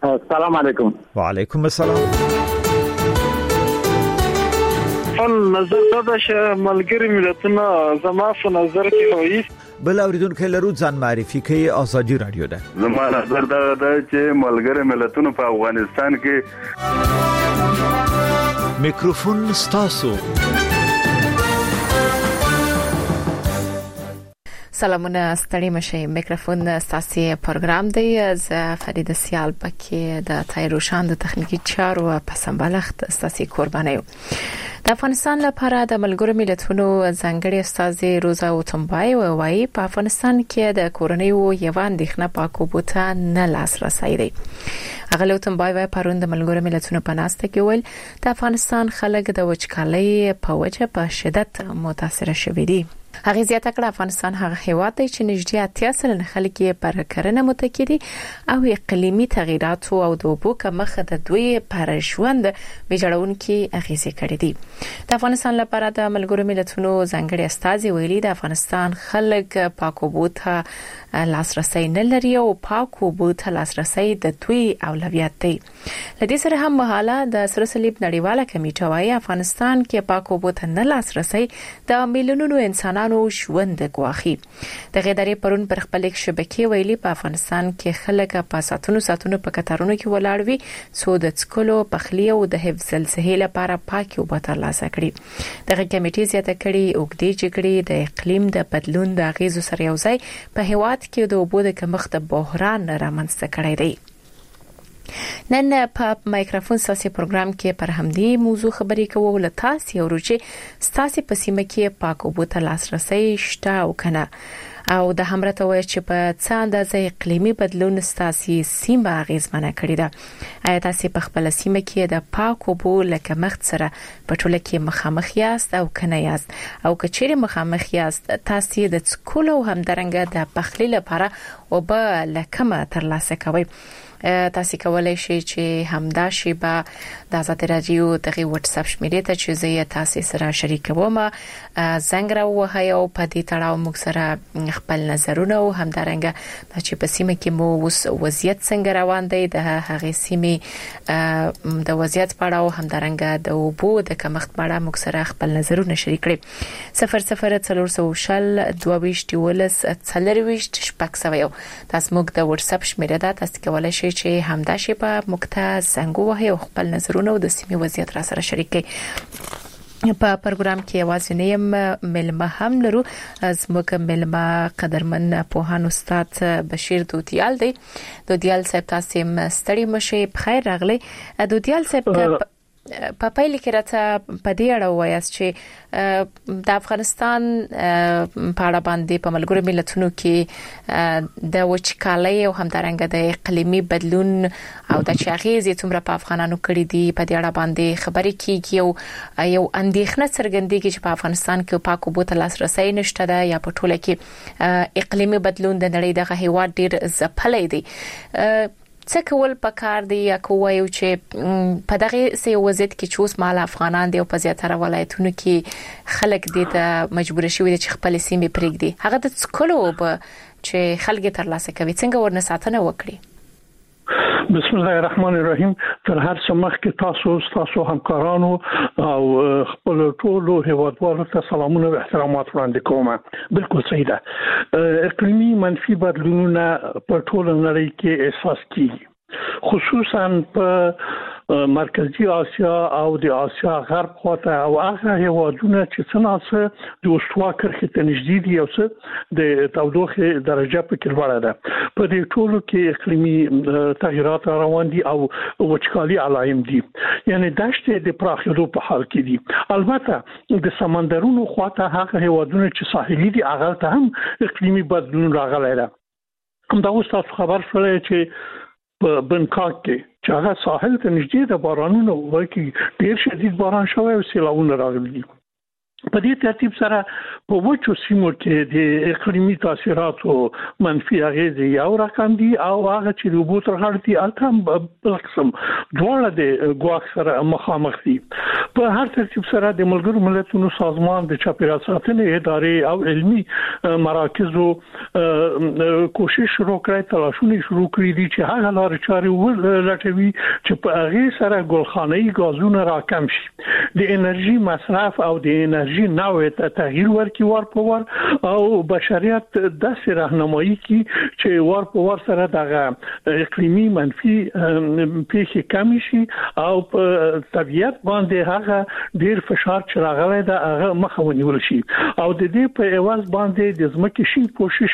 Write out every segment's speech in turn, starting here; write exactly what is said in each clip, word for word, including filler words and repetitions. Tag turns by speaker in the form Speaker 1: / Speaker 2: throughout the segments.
Speaker 1: السلام علیکم.
Speaker 2: وعلیکم السلام.
Speaker 3: خپل نظر دا چې ملګری ملتونه زما په نظر کې وایي
Speaker 2: بل اوریدونکو لرو ځان معرفي کوي ازادي رادیو ده.
Speaker 4: زما نظر دا ده چې ملګری ملتونه په افغانستان کې
Speaker 2: میکروفون ستاسو.
Speaker 5: سلامونه ستړي مشه. میکروفون ستاسو پروګرام دی. از فرید سیال پکې د تایروشان د تخنیکی چارو په سمبالښت ستاسو قرباني یو. د افغانستان لپاره د ملګرو ملتونو ځانګړي استاد روزا اوتمبای وایي په افغانستان کې د کورونیو یو اندېښنه پاکو بوته نه لاسرسي دی. هغه اوتمبای وايي پرون د ملګرو ملتونو په ناسته کې ول د افغانستان خلک د وچکالۍ په وجه په شدت متاثر شوي دي. هغه زیاته کړه افغانستان هغه هیواد دی چې نږدې اتیا سلنه خلک یې پر کرنه متکی دي او اقلیمي تغیرات او د اوبو کمښت د دوی پر ژوند ویجاړونکي اغیزې کړې دي. د افغانستان لپاره د ملګرو ملتونو ځانګړي استازي ویلي د افغانستان خلک پاکو اوبو ته لاسرسي نه لري او پاکو اوبو ته لاسرسي د دوی اولویت دی. لدې سره هم مهاله د سره صلیب نړیواله کمیټه وايي افغانستان کې پاکو اوبو ته نه لاسرسي د میلیونونو انسانانو ژوند ګواخي. د غیداري پرون پر خپل شبکې ویلي په افغانستان کې خلک په ساتونو ساتونو په کتارونو کې ولاړ وي څو د څکلو پخلی او د حفظ الصحه لپاره پاکي اوبه ترلاسه کړي. دغه کمیټې زیاته کړي اوګدي جګړې د اقلیم د بدلون د غیزو سره یوځای په هیواد کې د اوبو د کمښت بحران رامنځته کړی دی. نن په مایکروفون ساسي پروګرام کې پر همدې موضوع خبرې کوو له تاسو یو روچي ستاسو په سیمه کې پاک اوبو ته لاسرسي شته او کنه او د همرته وای چې په څه اندازې اقلیمي بدلون ستاسو سیمه اغیزمنه کړې ده. آیا تاسو په خپل سیمه کې د پاک اوبو لکه مخ سره په ټوله کې مخامخ یاست او کنه یاست او کچېره مخامخ یاست تاسو د څکلو همدارنګه د پخلی لپاره اوبه لکه ترلاسه کوئ؟ تاسو کولای شئ چې همدا شی به د آزاد رادیو دغه واتس اپ شمیرې ته چې زه تاسو سره شریکوم زنګ راوهی او په دې تړاو موږ سره خپل نظرونه او همدارنګه چې په سیمه کې مو اوس وضعیت څنګه روان دی د هغې سیمې د وضعیت په اړه او همدارنګه د اوبو د کمښت په اړه موږ سره خپل نظرونه شریک کړئ. صفر صفر څلور سوه شل دوه ویشت ولس څلور ویشت شپږ سوه یو تاسو موږ د واتس اپ شمیرې ده تاسو کولای شئ چې همدا شی په مکته زنګ وهي او خپل نظرونه او د سیمې وضعیت را سره شریک کړئ. په پروګرام کې आवाज نیم ملما هم لرو از موږ ملما قدرمن پوهان استاد بشیر دوتیال دی. دوتیال صاحب تاسو مستړی مشه بخیر راغلی. دوتیال صاحب په پایله کې راته په دې اړه وایاست چې د افغانستان په اړه باندې په ملګرو ملتونو کې د وچکالۍ او همدارنګه د اقلیمي بدلون او د چاغېزې څومره په افغانانو کړي دي په دې اړه باندې خبرې کیږي او یو اندېښنه څرګندېږي چې په افغانستان کې پاک اوبو ته لاسرسي نشته ده یا په ټوله کې اقلیمي بدلون د نړۍ دغه هیواد ډیر ځپلی دی. څه کول پکار دی یا کوایو چې په دغه سي وضعیت کې چې اوس مال افغانان دی او په زیاتره ولایتونو کې خلک دي ته مجبور شوي دي چې خپل سیمې پرېږدي هغه د څکلو به چې خلک ترلاسه کوي څنګه ورنه ساتنه وکړي؟
Speaker 6: بسم الله الرحمن الرحیم. تر هر څه مخکې تاسو تاسو همکارانو او خپل ټولو هیوادوالو ته سلامونه او احترامات وړاندې کوم. بالکل صحیح ده. اقلیمي منفي بدلونونه په ټوله نړۍ کې احساس کیږي خصوصا په مرکزی آسیا او د آسیا غرب خواته او هغه هیوادونه چې څنګه د استوا کرښې ته نږدې دي او څه د تودوخه درجه په کې لوړه ده. په دې ټولو کې اقلیمي تغیرات روان دي او وچکالي علائم دي یعنی دشت د پراخېدو په حال کې دي. البته د سمندرونو خواته هغه هیوادونه چې ساحلي دي هغه ته هم اقلیمي بدلون راغلی ده. هم دا اوس تاسو خبر شولای چې په بنکاک کې چې هغه ساحل ته نږدې د بارانونو وکي ډیر شدید باران شوی او سیلاونه راغلي دي. په دې ترتیب سره په وچو سیمو کې د اقلیمي تاثیراتو منفي اغیزې یو رقم دي او هغه چې د اوبو تر غاړې دي البته بل قسم دواړه د ګواښ سره مخامخ دي. په هر ترتیب سره د ملګرو ملتونو سازمان د چاپیریال ساتنې ادارې او علمي مراکزو کوشش شروع کړی، تلاشونه شروع کړی دي چې هغه لارې چارې ولټوي چې په هغې سره ګلخانه‌ایي ګازونه راکم شي، د انرژي مصرف او د انرژي نوع ته تغییر ورکړي ور په ور او بشریت داسې راهنمایي کوي چې ور په ور سره دغه اقلیمي منفي پیښې کم شي او په طبیعت باندې هغه ډیر فشار چې راغلی دا هغه مخه ونیول شي او د دې په ایواز باندې د ځمکې شي کوشش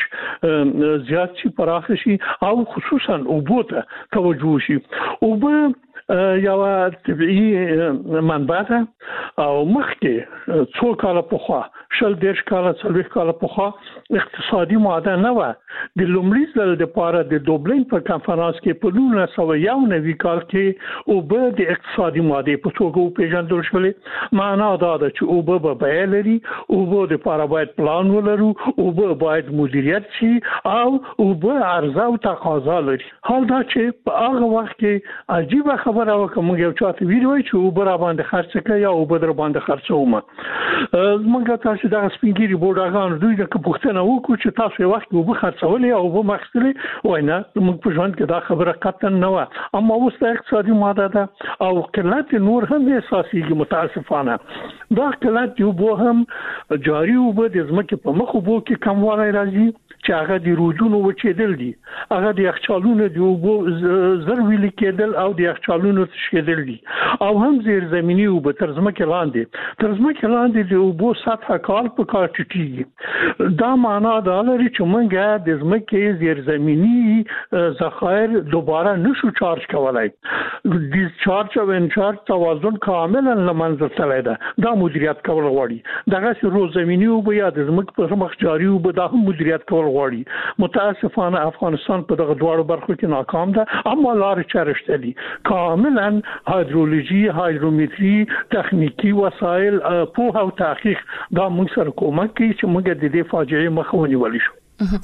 Speaker 6: زیات شي، پراخ شي او خصوصا اوبو ته توجه شي. اوبه یو طبيعي منبع ده او مخکې څو کاله پخوا شل دیش کاله څلوېښت کاله پخوا اقتصادي ماده نه و. د لومړي ځل لپاره د دوبلین په کانفرنس کې په نولس سوه یو نوي کال کې اوبه د اقتصادي ماده په توګه وپېژندل شولې. معنا دا ده چې اوبه به بیه لري، اوبه د لپاره باید پلان ولرو، اوبه باید مدیریت شي او اوبه عرضه او تقاضا لري. حال دا چې په هغه وخت کې عجیبه خبره خبره وکم یو چاته ویلوي چې اوبه را باندې خرڅ کړي یا اوبه در باندې خرڅوم. زمونږ تاسو د سپینګيري بورډاګان دوی د پوښتنه وکړو چې تاسو یو وخت اوبه خرڅولې او اوبه مخکلي وای نه، موږ په ژوند کې دا خبره قطعا نه و. اما اوس د اقتصادي ماده ده او قلت نور هم اساسي متاسفانه دا قلت یو بو هم جاری اوبه د ځمکې په مخ وبو کې کموالی راځي چې هغه د رودونو وچېدل دي، هغه د یخچالونو د اوبو زر ویلي کېدل او د یخچالونو تشکېدل دي او هم زیر زمینی اوبه تر ځمکې لاندې تر ځمکې لاندې د اوبو سطحه کال په کال ټیټېږي. دا معنا دا لري چې موږ د ځمکې زیر زمینی ذخایر دوباره نشو چارج کولای. د چارج او انچارج توازن کاملا له منځه تللی ده. دا مدیریت کول غواړي. دغه روز زمینی اوبه یا د ځمکې په مخ جاري اوبه دا هم مدیریت کول غواړي. متاسفانه افغانستان په دغه دواړو برخو کې ناکام ده، اما لارې چارې شته دي. کاملا هایدرولوژي، هایدرومتري، تخنیکی وسایل، پوهه او تحقیق دا موږ سره کومک کوي چې موږ د دې فاجعې مخه ونیول شو.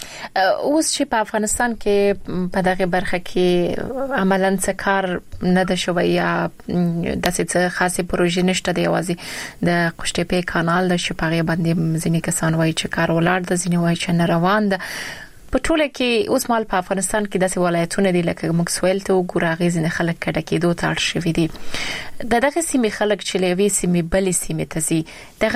Speaker 5: اوس چې په افغانستان کې په دغه برخه کې عملاً څه کار نه ده شوی یا د څه خاصه پروژې نشته دی، یوازې د قشتېپې کانال د شپږ باندې ځینې کسان وایي چې کار ولاړ د ځینې وایي چې نه روان ده. په ټوله کې اوس مال په افغانستان کې داسې ولایتونه دي لکه مکسویل ته وګورئ، غیزنه خلک کډه کېدو ته اړ شوي دي. د دغه سیمې خلک چې لوي سیمې بلې سیمې ته ځي،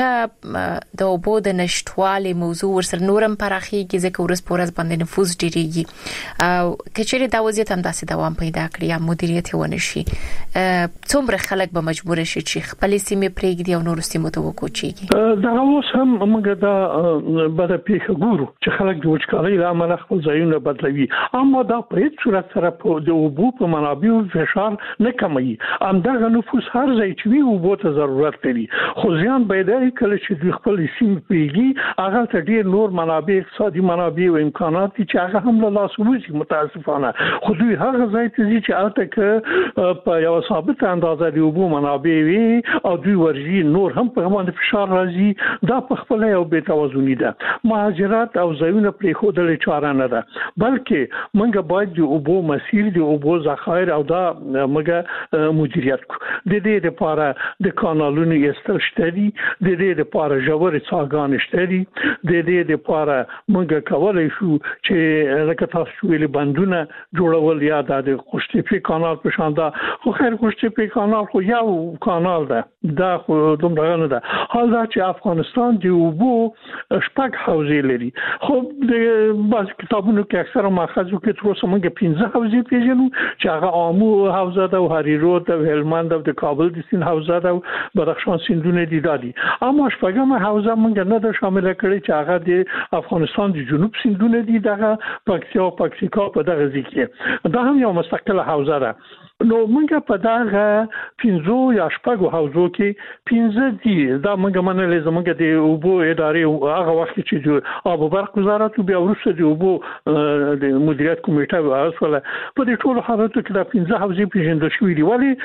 Speaker 5: دغه د اوبو د نشټوالي موضوع ورسره نورم پراخیږي ځکه ورس پورز باندې نفوذ ډیریږي او کچېره دا وضعیت هم داسې دوام پیدا کړي یا مدیریت ونه شي، څومره خلک به مجبور شي چې خپل سیمې پرېږدي او نور سیمو ته وکوچیږي.
Speaker 6: دا اوس هم موږ دا بد پیښه ګورو چې خلک د وچکالۍ له امله خپل ځایونه بدلوي، اما دا په هیڅ صورت سره په د اوبو په منابعو فشار نه کموي. همدغه نفوس هر ځای چې وي اوبو ته ضرورت لري، خو ځان باید کله چې د خپل سیمې پرېږدي هغه ته ډېر نور منابع، اقتصادي منابع او امکانات دي چې هغه هم له لاسه وځي. متاسفانه خو دوی هغه ځای ته ځي چې هلته که په یوه ثابته اندازه د اوبو منابع وي او دوی ورځي نور هم په باندې فشار راځي. دا په خپله یو بې توازني ده. مهاجرت او ځایونه پرېښودل چاره نه ده، بلکې موږ باید د اوبو مسیر، د اوبو ذخایر او دا موږ مدیریت کو. د دې لپاره د کانالونو ایستل شته دي، د دې لپاره ژورې څاګانې شته دي، د دې لپاره موږ کولای شو چې لکه تاسو ویلي بندونه جوړول یا د قشتېپې کانال په شان ده. خو خیر قشتېپې کانال خو یو کانال ده، دا خو دومره نه ده. حال دا چې افغانستان د اوبو شپږ حوزې لري، خو د بعض کتابونو کې اکثره ماخذو کې تر اوسه موږ پنځه حوزې پیژنو چې هغه آمو حوزه ده او هریرود او هلمند او د کابل د سیند حوزه ده او بدخشان سیندونه دي دادي. اما شپږمه حوزه موږ نه ده شامل کړې چې هغه د افغانستان د جنوب سیندونه دي، دغه پکتیا او پکتیکا په دغه ځای کې دا هم یو مستقله حوزه ده. نو موږ په دغه پنځو یا شپږو حوزو کې پنځه دي دا موږ منلې زموږ د اوبو ادارې هغه وخت چې آب وبرق وزارت بیا ورسره د اوبو د مدیریت کمیټه واسوله په دې ټولو حالاتو کې دا پنځه حوزې پیژندل شوې دي ولی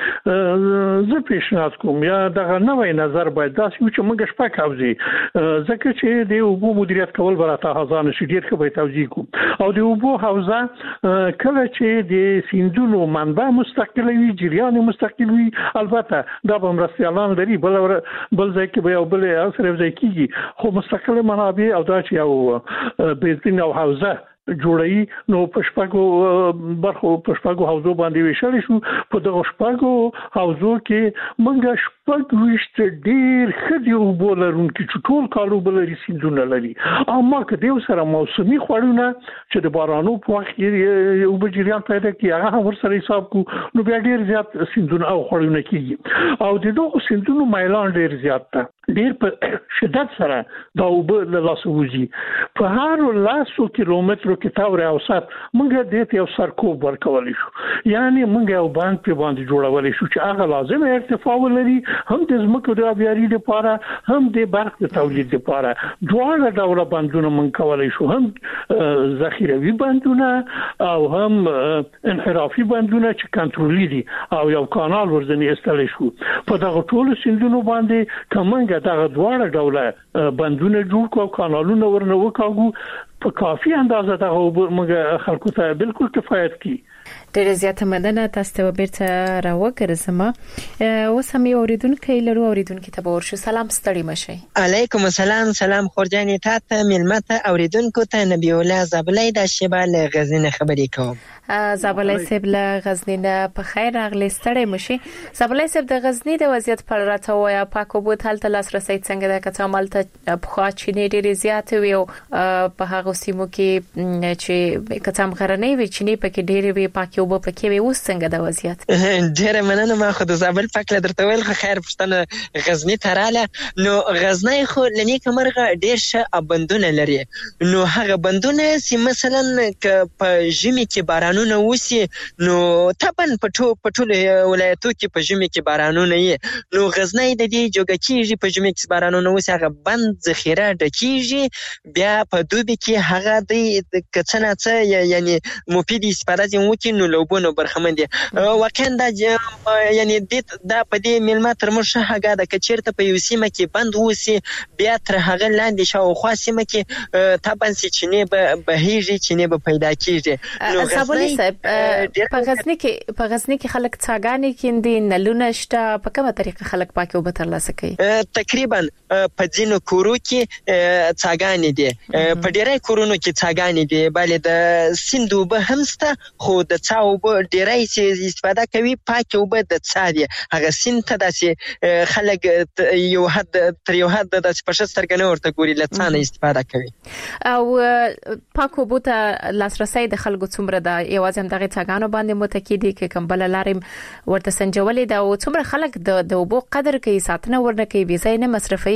Speaker 6: زه پیشنهاد کوم یا دغه نوې نظر باید داسې چې موږ شپږ حوزې ځکه چې د اوبو مدیریت کول براته هزار شي ډیر ښه به توضیح کوم او د اوبو حوزه کله چې د سیندونو منبع مستقل وي جریان مستقل وي البته دا به مرستيالان لري بل بل ځای کې به یو بل اثر ځای کیږي خو مستقل منابع او دا چې یو بیزین او حوزه جوړي نو پښپاګو برخو پښپاګو حوزو باندې ویشل شو په دغه شپاګو حوزو کې منګه شپږ وشت ډیر خدي او بولرونکو چې ټول کالو بلري سیندونه لري اما که دیو سره موسمي خوړونه چې د بارانو په وخت کې او بجریان پیدا کی هغه ور سره حساب کو نو بیا ډیر زیات سیندونه او خوړونه کیږي او د دغه سیندونو مایلان ډیر زیات ده ډیر په شدت سره دا او بل لاسوځي په هر لاسو کیلومتر کې تاور اوسات موږ د دې یو سرکوب ورکولای شو یعنی موږ یو باند په باندې جوړولای شو چې هغه لازم ارتفاع ولري هم د زمکو د ابياري لپاره هم د برق د تولید لپاره دواړه ډول باندونه موږ کولای شو هم ذخیروي باندونه او هم انحرافي باندونه چې کنټرولي دي او یو کانال ورځنی استل شو په دغه ټولو سیندونو باندې کومه دغه دواړه ډول باندونه جوړ کو کانالونه ورنه وکاغو په کافي اندازه دغه موږ خلکو ته بالکل کفایت کی
Speaker 5: ډېر زیاته مننه تاسو ته بیرته راوګرځم اوس هم یو اوریدونکو لرو اوریدونکو ته ورشو سلام ستړي مشي
Speaker 1: علیکم السلام سلام خورجاني تاسو ملمته اوریدونکو ته نبی الله زبلای د شبال غزنین خبرې کوم
Speaker 5: زبلای سیب له غزنین په خیر اغلی ستړي مشي زبلای سیب د غزنی د وضعیت په اړه راته وایا پاکو بوتل ته لاسرسي څنګه د کته عملته په خاچینه ډېر زیات وي په هغه سیمو کې چې کته غرنۍ وي چې نه پکې ډېر وي پاکي او په کې وي اوس څنګه د وضعیت
Speaker 1: ډېر مننه ما خو د زابل پاک درته ویل خو خیر پښتنه غزنی تراله نو غزنی خو لنی کمرغه ډېر ښه بندونه لري نو هغه بندونه سي مثلا ک په ژمي کې بارانونه وسی نو تبن پټو پټو ولایتو کې په ژمي کې بارانونه یې نو غزنی د دې جوګکیږي په ژمي کې بارانونه وسی هغه بند ذخیره ډکیږي بیا په دوبي کې هغه د کڅنه څه یعنی مفید استفاده وکړي نو لوبونو برخمن دي واقعا دا یعنی د دا په دې ملما تر مرشه هغه د کچیرته په یو سیمه کې بند وسی بیا تر هغه لاندې شاو خو سیمه کې تابن سي چنه به بهيږي چنه به پیدا کیږي
Speaker 5: نو صاحب په غزنی کې په غزنی کې خلک څاګانی کیندي نلونه شته په کومه طریقه خلک پاکي او بتر لاسه کوي
Speaker 1: تقریبا په ځینو کورو کې څاګانی دي په ډیرای کورونو کې څاګانی دي بلې د سیندو به همسته خو د څاو به ډیرای سي استفاده کوي پاکي او به د څا دي هغه سیند ته داسې خلک یو حد تر یو حد د پښتسترګنه ورته ګوري لڅانه استفاده کوي
Speaker 5: او پاکو بوته لاسرسي د خلکو څومره د یوازې هم دغه څاګانو باندې متکیدي کې کمبل لارم ورته سنجولې دا او څومره خلک د اوبو قدر کوي ساتنه ورنه کوي بي ځای نه مصرفي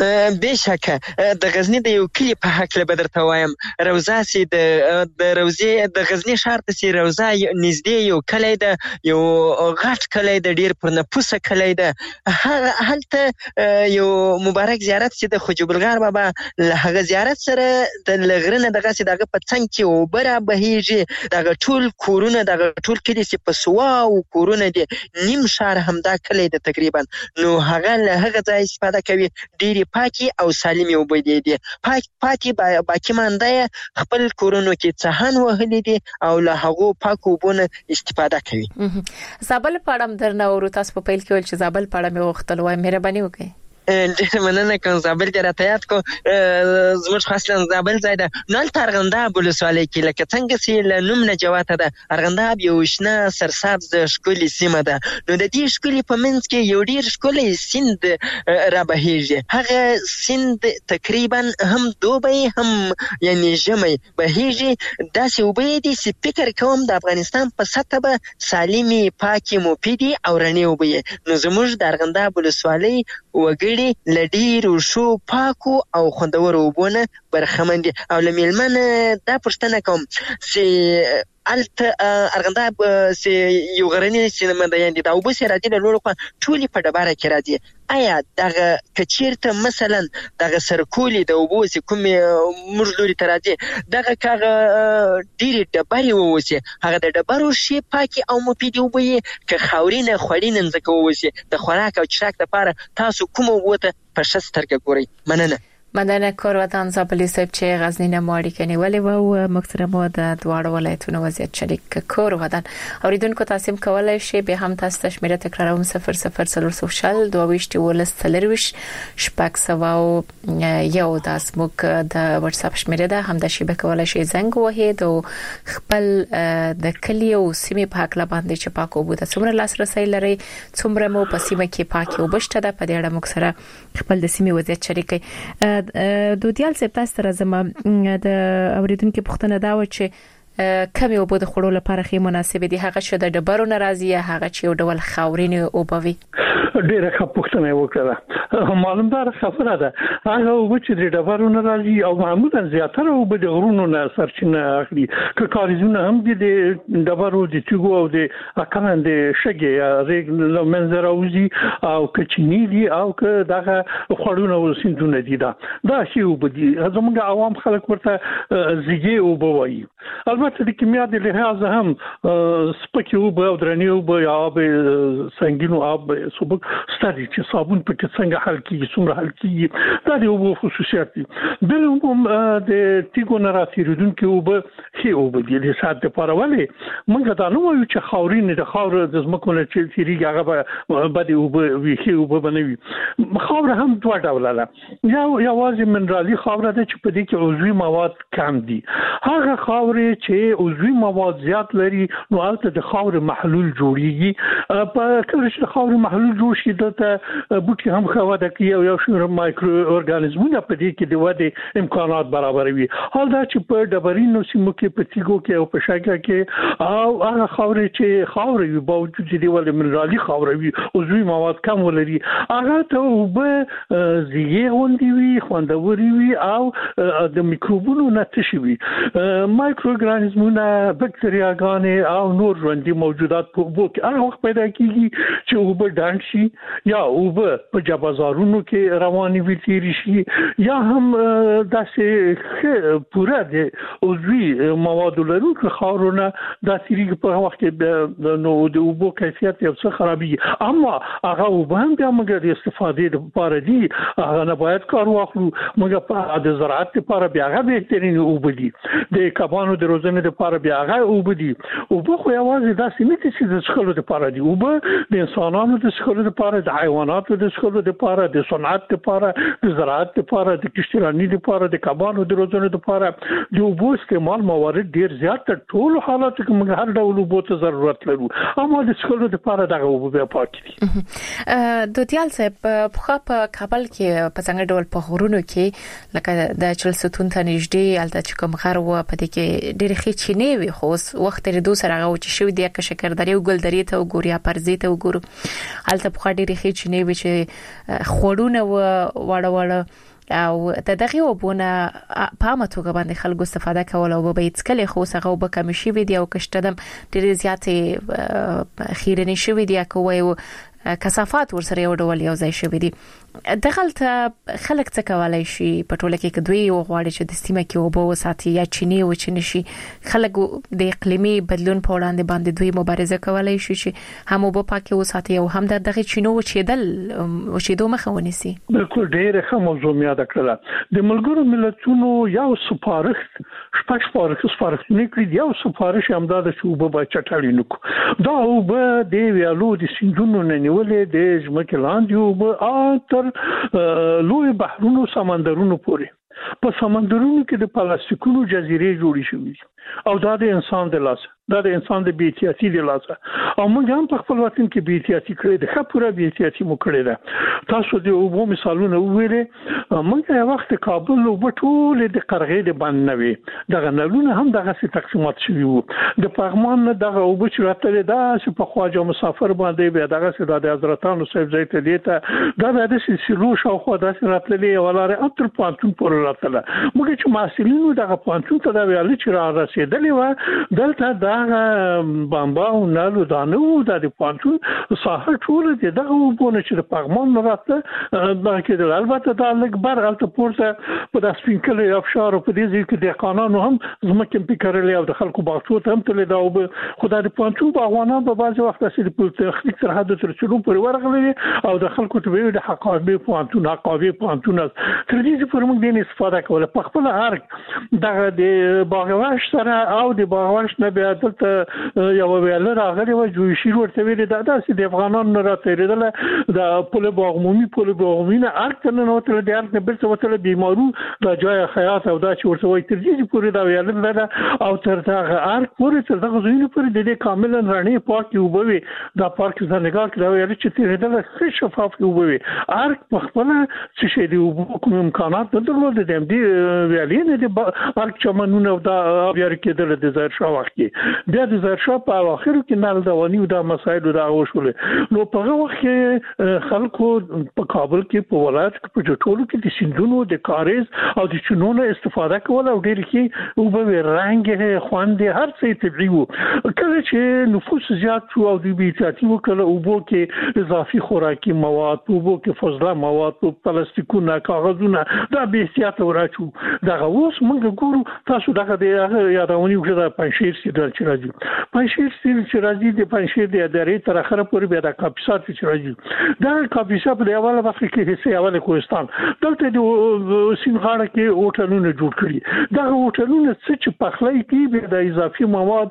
Speaker 1: بشکه د غزنی د یو کلی په حق له بدرته وایم روزه سي د د روزي د غزنی ښار ته سي روزه نږدې یو کلی د یو غټ کلی د ډیر پر نفوسه کلی د هلته یو مبارک زیارت سي د خجوب الغار بابا له هغه زیارت سره د لغرنه دغه سي دغه په څنګ کې او بره بهيږي دغه ټول کورونه دغه ټول کلی سي په سوا او کورونه دي نیم شهر همدا کلی د تقریبا نو هغه له هغه ځای استفاده کوي ډیر پاکي او سالمي وبدي دي پاک پاتې باقي مانده خپل کورونو کې څهن وهلي دي او له هغه پاکو بونه استفاده کوي
Speaker 5: زابل پاړم درنه ورو تاسو په پیل کې ول چې زابل پاړم یو وخت لوي مهرباني وکړئ
Speaker 1: ډېر مننه کوم زابل ته راتیات کو زموږ خاصه زابل ځای ده نو ترغنداب ولسوالۍ کې لکه څنګه چې له نوم نه جواته ده ارغنداب یو شنه سرسبز ښکلې سیمه ده نو د دې ښکلې په منځ کې یو ډېر ښکلی سیند را بهیږي هغه سیند تقریبا هم دوبی هم یعنی ژمی بهیږي داسې اوبه دي چې فکر کوم د افغانستان په سطح به سالمي پاکي مفیدي او رڼې اوبه نو زموږ د ارغنداب ولسوالۍ وګړي لډیر شو پاکو او خوندور وبونه برخمن دي او لمیلمن دا پښتنه کوم چې الته ارغنده سي یو غرنی سینما د یاندې دا وبس راځي له لوړ خو ټولي په ډبره کې راځي. آیا دغه کچیرته مثلا دغه سرکولي د وبوس کوم موږ لوري ته راځي دغه کاغه ډیری ډبرې ووسی هغه د ډبرو شی پاکي او مفیدي وبي که خاورینه خورینه ځکه ووسی د خوراک او چراک لپاره تاسو کوم وته په شسترګه ګوري. مننه.
Speaker 5: مننه کورودان زابلی صاحب چې غزنی نه ماړی کني ولې و محترمو د دواړو ولایتونو وضعیت شریک کورودان اوریدونکو تاسو کولای شئ به هم تاسو تشمیره تکراروم صفر صفر صفر سوشل دوه ولس تلروش شپږ سو یو داس موږ د واتس اپ شمیره ده هم د شی به کولای شئ زنګ وهید او خپل د کلی او سیمه پاک لا باندې چې پاکو بو د څومره لاسرسي لري څومره مو په سیمه کې پاکي وبشته ده په دې اړه موږ سره خپل د سیمه وضعیت شریکي. دوتیال سپ تاسو راځم د اوریدونکو پوښتنه دا و چې کمی وبو د خړو لپاره خې مناسب دي هغه چې د ډبرو ناراضي هغه چې یو ډول خاورینه او بوي.
Speaker 6: ډیره ښه پوښتنه وکړه. معلومدار خبره ده هغه وبو چې د ډبرو ناراضي او معمولا زیاتره وبو د غرونو نه سرچینه اخلي که کاریزونه هم دي د ډبرو د تیګو او د اکمن د شګي رګ منظر اوزي او کچنی دي او که دغه خړونه وسیندونه دي دا دا شی وبو دي زموږ عوام خلک ورته زیږي وبو وایي. البته د کیمیا د لحاظ هم سپکیو به او درنیو به یا به سنگینو آب سبک ستاري چې صابون په کې څنګه حل کیږي څومره حل کیږي دا د وبو خصوصیات دي. بل هم د تیګو نه راځي وبو هي وبو د سات لپاره ولې موږ دا نو وایو چې خاورین د خاور د زمکو نه چې تیریږي هغه به د وبو وی هي وبو بنوي. خاور هم دوه ډول ده یا یوازې منرالي خاور ده چې په دې کې عضوي مواد کم دي. هغه خاور چې عضوي مواد زیات لري نو البته د خاور محلول جوړیږي. په کله چې خاور محلول جوړ شي دته بوټي هم خواده کوي او یو شمېر مایکرو ارګانیزمونه په دې کې د ودې امکانات برابروي. حال دا چې په ډبرینو سیمو کې په تیګو کې او په شګه کې او هغه خاور چې خاور وي باوجود چې د ولې منرالي خاور وي عضوي مواد کم ولري هغه ته وبه زیږي غونډي وي خوندوري وي او د میکروبونو نه تشي وي. مایکرو ارګانیزمونه بکتریاګانې او نور ژوندي موجودات په اوبو کې هغه وخت پیدا کیږي چې اوبه ډنډ شي یا اوبه په جبازارونو کې رواني وي تیری شي یا هم داسې پوره د عضوي مواد لرونکو خاورونه د تیریږي په وخت کې نو د اوبو کیفیت یو څه خرابېږي. اما هغه اوبه هم بیا موږ د استفادې لپاره دي هغه نه باید کار واخلو. موږ په د زراعت لپاره بیا هغه بهترین اوبه دي د کبانو د روزنې لپاره بیا هغه اوبه دي. اوبه خو یوازې داسې نه دي چې د څښلو لپاره دي اوبه د انسانانو د څښلو لپاره د حیواناتو د څښلو لپاره د صنعت لپاره د زراعت لپاره د کشترانی لپاره د کبانو د روزنې لپاره د اوبو استعمال موارد ډیر زیات تر ټولو حالاتو کې موږ هر ډول اوبو ته ضرورت لرو اما د څښلو لپاره دغه اوبه بیا پاک دي.
Speaker 5: دوتیال صاحب په په کابل کې په څنګه ډول په غرونو کې لکه د چلستون ته نږدې الته چې کوم غر و په دې کې ډېر ښه چینه وي خو وخت لري دوه سره غو چې شو دی که شکردري او ګلدري ته وګوري یا پرزي ته وګورو الته په ډېر ښه چینه وي چې خورونه و وړه وړه او د دغه وبونه په ماتوګه باندې خلکو استفاده کول او به هیڅ کله خو څنګه وب کم شي وي دی او کشتدم ډېر زیاتې خیرنی شوی دی کوی او کثافات ورسره یو ډول یو ځای شوی دی. دغلته خلک څه کولای شي په ټوله کې کدوی او غواړي چې د سیمه کې وبو ساتي یا چینی او چینی شي خلک د اقلیمي بدلون په وړاندې باندې دوی مبارزه کولای شي چې هم وبو پاکي او ساتي او هم د دغه چینو چیدل او چیدو مخه ونیسي.
Speaker 6: بالکل ډیره ښه موضوع مې یاد کړله. د ملګرو ملتونو یو سپارښت شپږ سپارښت سپارښتونه کړی یو سپارښت همدا د شوبه با چټاړي نکو دا وبه د ویالو د سیندونو نه نیولې د ځمکې لاندې وبه اتر لوی بحرونو سمندرونو پورې په سمندرونو کې د پلاستیکونو جزیرې جوړې شوې او دا د انسان د لاس دا د انسان د بی‌احتیاطۍ د لاسه او موږ هم په خپل وطن کې بي احتیاطي کړې ده، ښه پوره بي احتیاطي مو کړې ده. تاسو د اوبو مثالونه وویلې، موږ یو وخت کابل اوبه ټولې د قرغې د بند نه وي، دغه نلونه هم دغه سي تقسیمات شوي وو. د پغمان نه دغه اوبه چې راتلې دا چې په خواجه مسافر باندې بیا دغه سي د حضرتانو صاحب ځای ته دیته دا د سلو شاوخوا داسې راتللې ولاره اتر پانتون پورې راتله. موږ چې محصلینو دغه پانتون ته دا ویل چې را رسېدلې و، دلته دغه بامبا او نلو دانو د پانتون ساحه ټول دغه اوبونه چې د پغمان نه راته دا کې البته دا لږ بر الته پورته په داس پینکل افشار په دې ځکه د قانون هم زمکه پکړلې او د خلکو باغچو ته هم تل دا او خدای د پانتون باغوانان په بعض وخت چې په تخنیک تر حد تر چلو پر ورغلي او د خلکو ته ویل د حقابه پانتون حقابه پانتون تر دې پر موږ د استفاده کوله په خپل هر دغه د باغواش سره او د باغواش نه بیا دلته یو ویل راغلی و جوړ شي ورته ویل دا داسې د افغانانو نه راتېریدل د پوله باغمومي پوله باغمومي نه ارته نه وته د ارته برڅ وته بیمارو د جای خیاط او دا چې ورته وایي تر دې پورې دا ویل نه او تر دغه ارک پورې تر دغه زوینه پورې د دې کاملا رڼې پاکي وبوي دا پارک ځنګال کې دا ویل چې تیرېدل ښه شفاف وبوي. ارک په خپل څه شي دی وبو کوم امکانات درلود د دې ویلې نه د ارک چمنونه او دا بیا کېدل د ظاهر شاه وخت کې بیا د ظاهر شاه په اخر کې نل دواني او دا مسایل دا وشول. نو په وخت کې خلکو په کابل کې په ولایت کې په ټولو کې د سیندونو د کاریز او د چونونو استفاده کول او ډېر کې وبوي رنګ خوند هر څه طبيعي وو. کله چې نفوس زیات شو او د بي احتیاطي وکړه او بو کې اضافي خوراکي مواد او بو کې فضله مواد او پلاستیکونه کاغذونه دا بي احتیاطي ورچو دغه اوس موږ ګورو تاسو دغه د یادونی وکړه پنځیر سي د چرایي پنځیر سي چرایي د پنځیر د ادارې تر اخره پورې بیا د کاپیسات چرایي دا کاپیسات په اوله وخت کې هيڅ اوله کوهستان دلته د سینغاړه کې هوټلونه جوړ کړي. دا هوټلونه چې په خلای کې به د اضافي مواد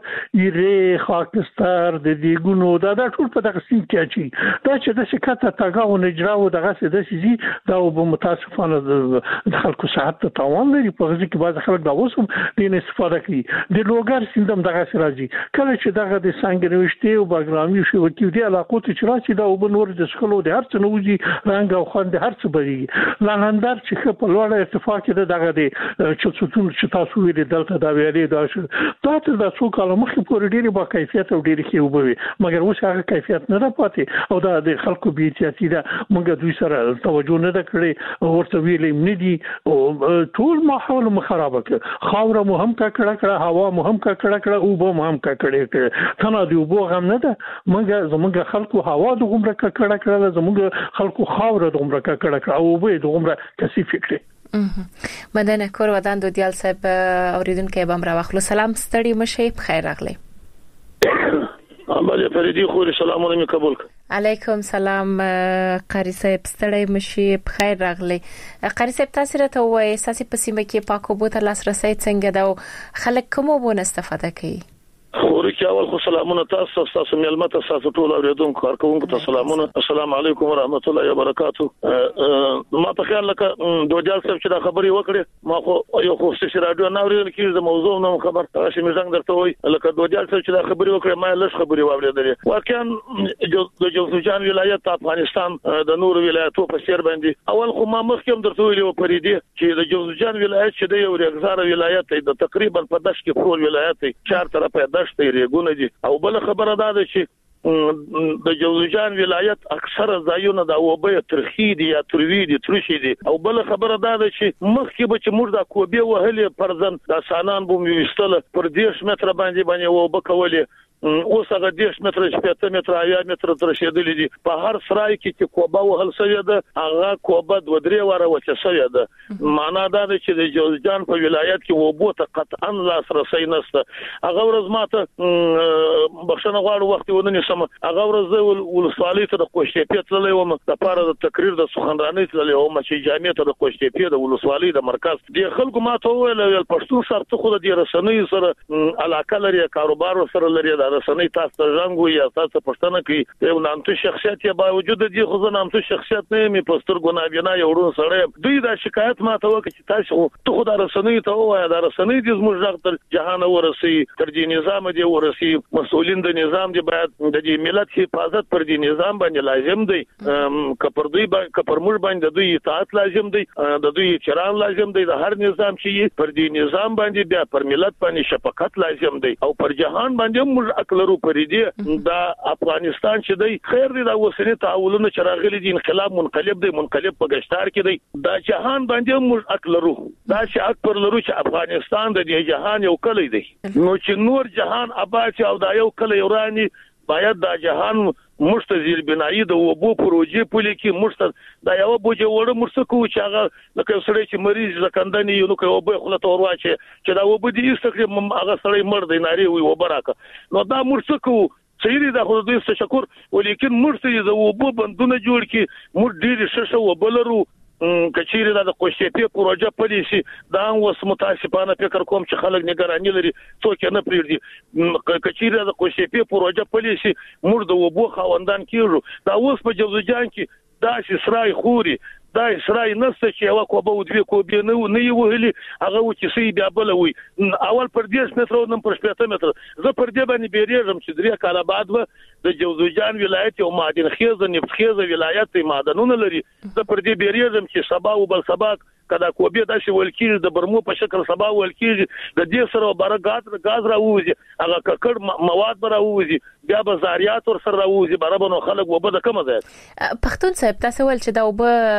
Speaker 6: یې خاکستر د دیګونو دا د ټول په دغه سین کې اچي دا چې د شکایت تاګاو نه اجراو دغه څه د سيزي دا به متاسفانه د خلکو صحت ته تاوان لري. په ځکه کې بعض خلک دا وسوم د استفاده کوي د لوګر سیندم دغه راځي کله چې دغه د سنگروشتي او باګرامي شو کې د علاقو ته چې راځي دا وب نور د سکلو د هر څه نوځي رنګ او خوند هر څه بږي لاندر چې په لوړ ارتفاع کې دغه د چوتون چې تاسو ویل دلته دا ویلې دا شو دا ته د څو کال مخکې پورې ډېری با کیفیت او ډېری کې وبوي مګر اوس هغه کیفیت نه پاتې او دا د خلکو بي احتیاطي ده موږ دوی سره توجه نه کړې ورته ویلې نه دي او ټول ماحول خراب کړ خاور مو هم کا کړه کړه هوا مو هم کا کړه کړه او به مو هم کا کړه ثنا دی وبو غم نه ده موږ زموږ خلکو هوا د عمره کا کړه کړه زموږ خلکو خاور د عمره کا کړه کړه او به د عمره کثیف کړي.
Speaker 5: مدنه کور ودان دو دیال صاحب اوریدونکو بم را واخلو سلام ستړي مشه بخیر راغلی.
Speaker 7: امباله فریدی خو سلامونه می قبول
Speaker 5: علیکم سلام قاری صاحب ستړی مشي بخیر راغلی. قاری صاحب تاسو راته وایي اساسي پسیمه کې پاکو بوته لاسرسي څنګه دا خلک کوم وبونه استفاده کوي؟
Speaker 7: خوري کې اول خو سلامونه تاسو تاسو ملمت تاسو ټول اوریدونکو کارکونکو ته سلامونه السلام علیکم ورحمت الله وبرکاتہ. ما په خیال لکه دوجال صاحب چې دا خبري وکړي ما خو یو خو چې رادیو نه اورېدل کیږي د موضوع نو خبر تاسو مې څنګه درته وای لکه دوجال صاحب چې دا خبري وکړي ما لږ خبري واورېدل واقعا د جوزجان ولایت افغانستان د نور ولایتو په سیر باندې اول خو ما مخکې درته ویلو پرې دي چې د جوزجان ولایت چې د یو رغزار ولایت د تقریبا په داش کې ټول ولایت چار طرفه داش ته ریګونه دي او بل خبره ده چې د جوزجان ولایت اکثره ځایونه د وبې ترخی دي یا تروی دي ترشي دي او بل خبره ده چې مخکې به چې موږ د کوبه وهلې پرځن د سانان بوم وستل پر دیش متر باندې باندې وب کولې اوس هغه دیش متر شپږ متر یا متر تر شیدل دي په هر سرای کې چې کوبه وهل سوی ده هغه کوبه د ودرې واره وچه سوی ده معنا دا ده چې د جوزجان په ولایت کې وبوته قطعا لاسرسي نشته. هغه ورځ ماته بخښنه غواړم وخت ونه نسم هغه ورځ ولسوالۍ ته د کوشتېپې تللې وم د پاره د تقریر د سخنرانۍ تللې وم چې جامعه ته د کوشتېپې د ولسوالۍ د مرکز د خلکو ماته ویل پښتون سره خو د رسنۍ سره علاقه لري کاروبار سره لري دا رسنۍ تاسو ته ژوند یا تاسو پښتنه کې یو نامتو شخصیت یا باوجود دې خو زه نامتو شخصیت نه مې پستر ګنابینا یو ورو سره دوی دا شکایت ماته وکړي چې تاسو ته خو دا رسنۍ ته وایي دا رسنۍ دې زموږ ځای تر جهان ورسي تر دې نظام دې ورسي مسؤلین د نظام دې باید د دې ملت حفاظت پر دې نظام باندې لازم دی کپر دوی کپر موږ باندې دوی اطاعت لازم دی د دوی احترام لازم دی د هر نظام چې پر دې نظام باندې بیا پر ملت باندې شفقت لازم دی او پر جهان باندې موږ اکلرو پر دې دا افغانستان چې دی خیر دی دا وسنی تعاونونه چې راغلي دي انقلاب منقلب دی منقلب په گشتار کې دی دا جهان باندې موږ اکلرو دا چې اکبر لرو چې افغانستان د دې جهان یو کلی دی نو چې نور جهان آباد او دا یو کلی ورانی باید دا جهان مستزیل بنایی د وبو پروژې پولي کې مست دا یو بوجه وړ مرسکو چې هغه لکه سړی چې مریض زکندنی یو نو کوي وبو خلته ورواچي چې دا وبو دې استخري هغه سړی مړ دی ناری وي وبراکه نو دا مرسکو سيري دا خو دوی تشکر ولیکن مرسي د وبو بندونه جوړ کی مر ډیر ششه وبلرو کچېره د کوشتې پروژه پالیسي دا اوس متاسفانه فکر کوم چې خلک نگرانی لري څوک نه پریږدي کچېره د کوشتې پروژه پالیسي مور د وبو خواندان کیږي دا اوس په جوزجان کې دا اسرای خوري دا اسرای نسته چې یو کوبه او دوی کوبه نه نه وهلي هغه و چې سي بیا بلوي اول پر دیش متر او نن پر شپږ متر زه پر دې باندې بیرېږم چې درې کاله بعد و د جوزجان ولایت او معدن خیز نفت خیز ولایت معدنونه لري زه پر دې بیرېږم چې سبا او بل سبا کدا کوبه د شي ولکې د برمو په شکل سبا ولکې د دې سره برګات غاز راوځي هغه ککړ مواد راوځي بیا بازاریات ور سره راوځي برابر خلک وبد کم ده
Speaker 5: پښتون صاحب تاسو ول چې دا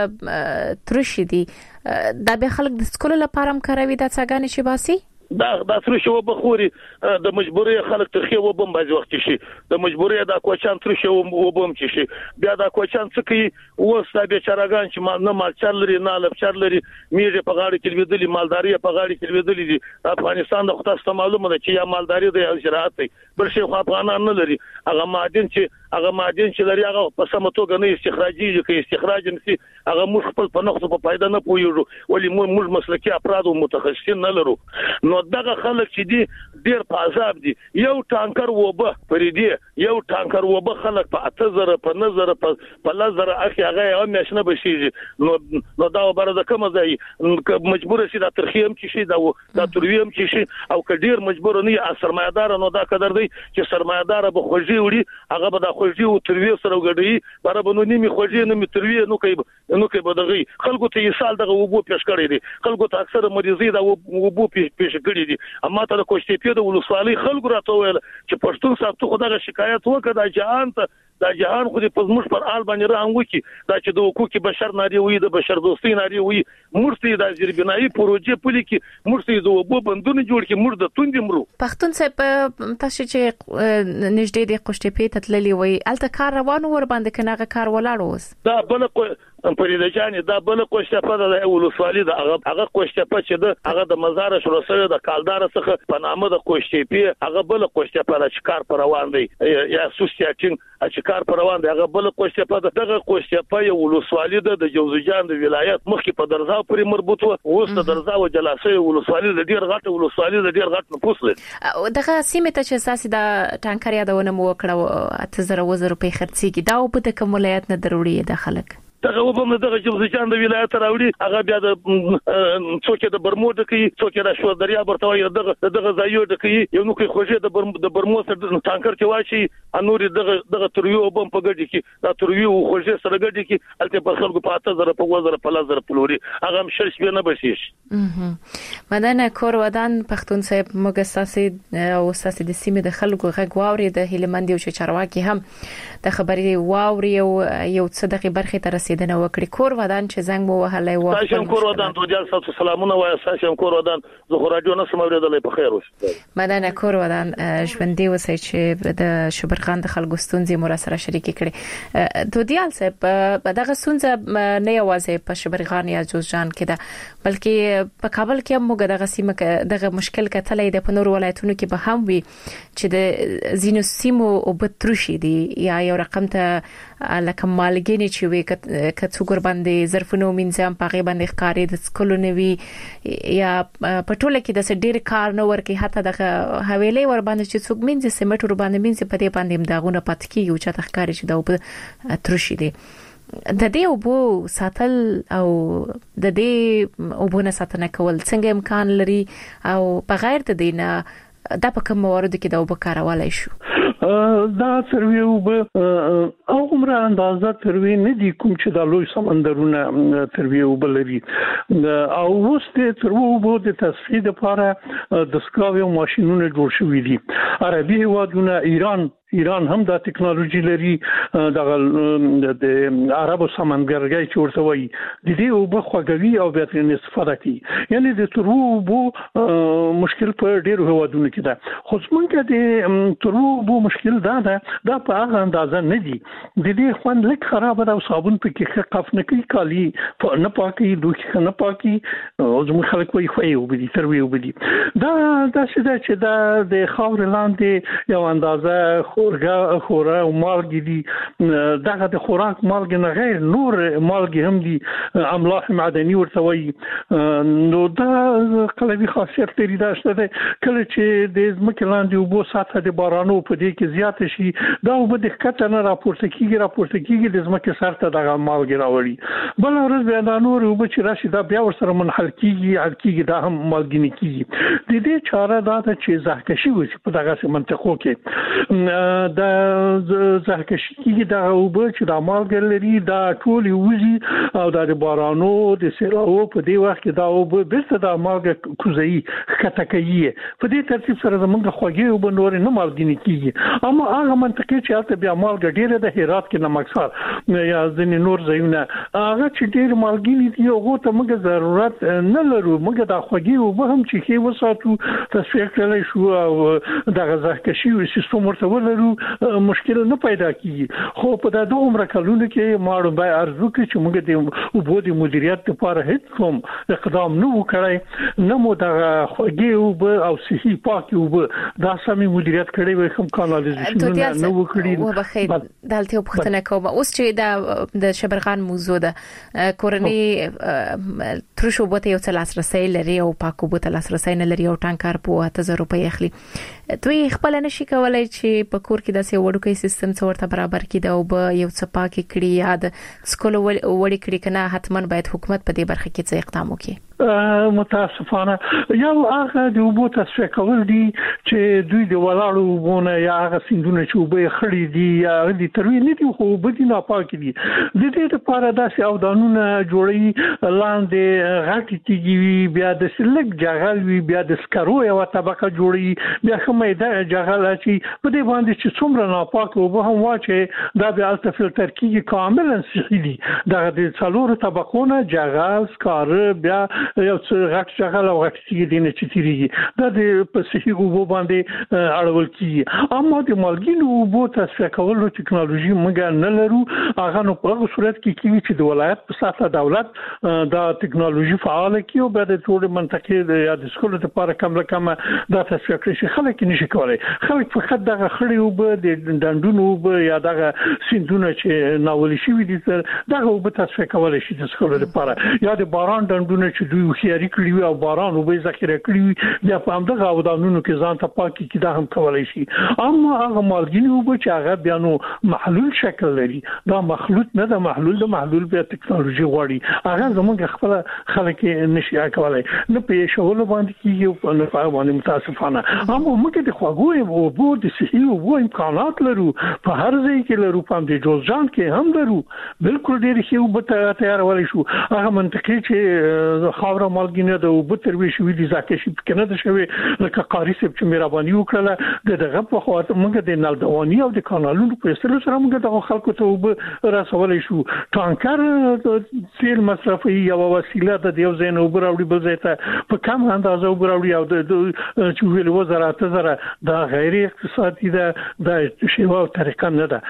Speaker 5: وب ترشي دي دا به خلک د سکول لپاره هم کاروي د څنګه نشي باسي
Speaker 7: دا د ترشي وبخوري د مجبوري خلک ترخي وبم باز وخت شي د مجبوري د کوچان ترشي وبم شي بیا د کوچان څخه وستا به چرګان چې نه مال چرلري نه لب چرلري میږي په غاړي کې ویدلې مالداري په غاړي کې ویدلې دي افغانستان د خصوصا معلومه ده چې یا مالداري د زراعت دی بل شي خو افغانان نه لري هغه معدن چې هغه معدن چې لري هغه په سم توګه نه استخراجي کې استخراج نشي هغه موږ خپل په نقص په فائدہ نه پويږو ولی موږ مسلکي افراد او متخصصین نه لرو نو دغه خلک چې دي ډیر په عذاب دي یو ټانکر وبه پرې دي یو ټانکر وبه خلک په اتزر په نظر په لزر اخی هغه یو مشنه بشي نو نو دا بر د کوم ځای مجبور شي د ترخیم چې شي دا د ترویم چې شي او کډیر مجبور نه سرمایدار نو دا قدر دی چې سرمایدار به خوږي وړي هغه به د خوږي او تروی سره وګړي برابر نو نیمه خوږي نو تروی نو کوي نو کوي بدغي خلکو ته یې سال دغه وبو پیش کړی دي خلکو ته اکثر مریضي دا وبو پیش کړی دي اما ته د کوشتې د ولسوالۍ خلکو راته ویل چې پښتون صاحب ته خدای شکایت وکړه د جهان ته دا جهان خو دې پزموش پر آل باندې راه وکي دا چې د حقوق بشر ناري وي د بشر دوستي ناري وي مرتي د زیربنایي پروژې پلي کې مرتي د وبو بندونه جوړ کې مرده توند مرو
Speaker 5: پښتون صاحب تاسو چې نږدې د کوشتې ته تللی وي الته کار روان ور باندې کناغه کار ولاړ اوس
Speaker 7: دا بل پرېده جانې دا بل کوشتې د ولسوالۍ د هغه هغه کوشتې چې د هغه د مزار شروع د کالدار څخه په نامه د کوشتې هغه بل کوشتې چې کار پر روان دی یا سوسیاټین چې کار پر روان دی هغه بل کوشتې دغه کوشتې یو ولسوالۍ د جوزجان د ولایت مخکې په درزاو پرې مربوط و اوس د درزاو جلاسه ولسوالۍ د ډیر غټ ولسوالۍ د ډیر غټ نفوس لري
Speaker 5: دغه سیمه ته چې اساسي د ټانکر یادونه مو وکړه اته زره وزر په خرڅي کې دا په د کوم ولایت نه ضروري د خلک
Speaker 7: دغه وبم دغه جوزجان د ولایت راوړي هغه بیا د څوک د برمو د کوي څوک د شو دریا برته وي دغه دغه ځایو د کوي یو نو کوي خوځي د برمو د برمو سره ټانکر کې واشي انور دغه دغه ترویو وبم په ګډي کې دا ترویو خوځي سره ګډي کې الته په خلکو په اته زره په وزره په لزر پلوري هغه هم شرش به نه بشيش
Speaker 5: مدنه کور ودان پښتون صاحب موږ ساسي او ساسي د سیمه د خلکو غږ واوري د هلمند یو چارواکي هم د خبري واوري یو یو صدقې برخه تر رسیدنه وکړي کور ودان چې زنګ مو وهلای و
Speaker 7: تاسو کور ودان ته جال تاسو سلامونه وای تاسو کور ودان زه خو راډیو نه سم اوریدلای په خیر اوسه
Speaker 5: مدنه کور ودان ژوندۍ وسه چې د شبرغان د خلکو ستونزې مو سره شریک کړي دودیال صاحب دغه ستونزه نه یوازې په شبرغان یا جوزجان کې ده بلکې په کابل کې هم موږ دغه سیمه دغه مشکل کتلې د پنور ولایتونو کې به هم وي چې د زینو سیمو او بتروشي دي یا یو رقم ته لکه مالګینی چې وي کڅو ګر باندې ظرفونو مینځم پاغه باندې ښکارې د سکولو نوي یا پټوله کې د ډېر کار نه ورکې حتی د حویلې ور باندې چې څوک مینځي سیمټ ور باندې مینځي په دې باندې داغونه پات کیږي او چې تخکاری چې دا په ترشي دي د دې اوبو ساتل او د دې اوبو نه ساتنه کول څنګه امکان لري او بغیر د دې نه دا په کوم موارد کې دا اوبو کارولای شو
Speaker 6: دا تروي وب او عمره اندازه تروي نه دي کوم چې د لوی سمندرونه تروي وب لري او وسته تروي وب د تصفیه لپاره د سکاوي ماشينونه جوړ شوي دي عربي هوادونه ایران ایران هم دا ټکنالوژي لري د عربو سمندرګي چې ورته وایي د دې او بخوګوي او به استفاده کوي یعنی د تروبو مشکل په ډیرو هوادونو کې ده خو څنګه د تروبو مشکل دا ده دا په هغه اندازه نه دي د دې خوند لیک خراب ده او صابون پکې قف نه کوي کالي نه پاکي دوی نه پاکي او زموږ خلک وایي خو یو بدی تروي وبدي دا دا چې دا د خاور لاندې یو اندازه خورګه خوره او مالګي دي دغه د خوراک مالګي نه غیر نور مالګي هم دي املاح معدني ورته وایي نو دا قلبي خاصیت لري دا شته کله چې د ځمکې لاندې اوبو سطح د بارانو په دې کې زیات شي دا اوبه د کته نه راپورته کیږي راپورته کیږي د ځمکې سر ته دغه مالګي راوړي بل ورځ بیا دا نور اوبه چې راشي دا بیا ورسره منحل کیږي حل کیږي دا هم مالګي نه کیږي د دې چاره دا ده چې زهکشي وشي په دغه منطقو کې د زهکشي کې دا اوبه چې د مالګر لري دا ټول وزي او د بارانو د سیلابو په دې وخت کې دا اوبه بیرته د مالګر کوزي خطه کوي په دې ترتیب سره زمونږ خوږی اوبه نور نه مالګینی کیږي اما هغه منطقه چې هلته بیا مالګر ډیره د هرات کې نمکسار یا ځینې نور ځایونه هغه چې ډیر مالګینی دي هغه ته موږ ضرورت نه لرو موږ د خوږی اوبه هم چې کې وساتو تصفیه کړل شو او د زهکشي سیستم ورته ولرو مشکل نه پیدا کیږي خو په د دوه عمر کلونو کې ماړو به ارزو کې چې موږ د اوبو د مدیریت لپاره هیڅ کوم اقدام نه وکړای نه مو د خوږی اوبه او صحي پاکي اوبه دا سمې مدیریت کړی وي کوم کانالیزیشن نه وکړي
Speaker 5: و بخیر دلته په ختنه کوم اوس چې د د شبرغان موضوع ده کورنۍ ترشو بوته یو څه لاسرسي لري او پاکو بوته لاسرسي نه لري او ټانکر په اته زره روپۍ اخلي دوی خپل نشي کولای چې په کور کې داسې وړوکی سیستم څورته برابر کړي دا او به یو څه پاکي کړي یا د سکول وړي کړي کنه حتما باید حکومت په دې برخه کې څه اقدام وکړي
Speaker 6: متاسفانه یو هغه د اوبو تصفیه کول دي چې دوی د ولاړو وبونه یا هغه سیندونه چې اوبه خړې دي یا د تروي نه دي خو اوبه دي ناپاکي دي د دې لپاره داسې اودانونه جوړي لاندې غټي کیږي بیا د سلک جغل وی بیا د سکرو یو طبقه جوړي بیا کومه د جغل چې په دې باندې چې څومره ناپاک اوبه هم واچي دا بیا الته فلټر کیږي کاملا صحي دي دا د څلورو طبقونه جغل سکر بیا یو څه غټ شغله او غټ چې دینه چې تیریږي دا د پسیفیک اوبو باندې اړول کیږي اما د مالګینو اوبو تصفیه کولو ټکنالوژي موږ نه لرو هغه نو په هغه صورت کې کیږي چې د ولایت په سطح دولت دا ټکنالوژي فعال کیږي او بعد ټول منطقې یا د سکول لپاره کم کم دا تصفیه کړي خلک نشي کولای خلک فقط دغه خړې اوبه د ډنډونو اوبه یا دغه سیندونه چې ناولي شي دي دغه اوبه تصفیه کولای شي د سکول لپاره یا د باران ډنډونه چې دوی خياري کړی او باران او به ذخیره کړی بیا په همدغه ودانونو کې ځان ته پاکي کې دا هم کولای شي اما هغه مالګینی او چې هغه بیا نو محلول شکل لري دا مخلوط نه د محلول د محلول بیا ټکنالوژي غواړي هغه زموږ خپل خلک نشي کولای نه په شاول باندې کیږي او نه په باندې متاسفانه اما موږ د خواږو او بو د صحي او امکانات لرو په هر ځای کې لرو په دې جوزجان کې هم لرو بالکل ډیر ښه وبته تیارولای شو هغه منطقي چې خاور مالګینه د وبتروي شوې دي ځکه چې کنه د شوی لکه قاری سب چې مهرباني وکړه د دغه په خاطر موږ د نلدواني او د کانالونو په سر سره موږ د خلکو ته وب رسولای شو ټانکر تیل مصرفي یو وسیله د یو ځای نو براوړي بل ځای ته په کم اندازه وبراوړي او د چې ویل وزارت زره دا غیر اقتصادي ده د شیوا طریقه نه ده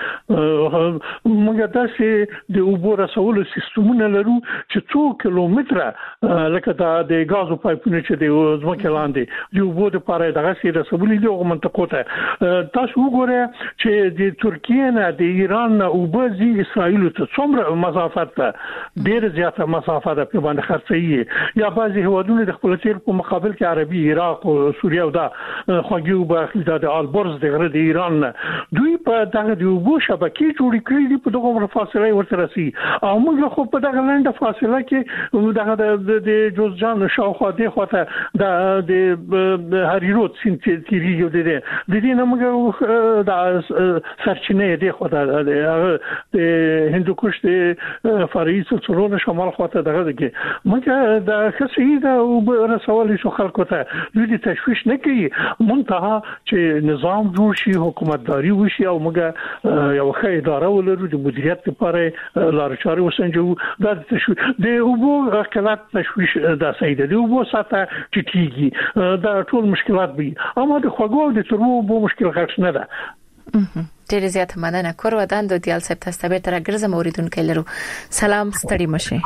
Speaker 6: موږ تاسو د وبو رسولو سیستمونه لرو چې څو کیلومتره لکه دا د غازو پایپونه چې د ځمکې لاندې یو بده لپاره دغه سیده سبولې د منطقو ته تاسو وګورئ چې د ترکیه نه د ایران نه او بزي اسرائیل ته څومره مسافت ده ډېر زیاته مسافه ده په باندې خرڅي یا بعضي هوادونه د خپل تیر په مقابل کې عربي عراق او سوریه او دا خوږیو باخله د البرز د غره د ایران دوی په دغه د وبو شبکې جوړې کړې دي په دغه فاصله ورته رسي او موږ خو په دغه لنډه فاصله کې دغه د جوزجان شاوخوا د خواته د هریرود سین تیریږي د دې د دې نمګه د سرچینه د خواته د هندوکش د فرعي سلسلو شمال خواته دغه کې موږ د خصي د رسول شو خلکو ته دوی تشویش نه کوي منتها چې نظام جوړ شي حکومتداري وشي او موږ یو ښه اداره ولرو د مدیریت لپاره لار چارې وسنجو د تشویش د وبو خلات تشویش د سیده د وبو ساته ټیټیږي دا ټول مشکلات وي اما د خوګو د ترمو وبو مشکل غټ نه ده
Speaker 5: ډېر زیات مننه کور ودان د دیال صاحب تاسو به تر ګرځم اوریدونکو لرو سلام ستړي مشه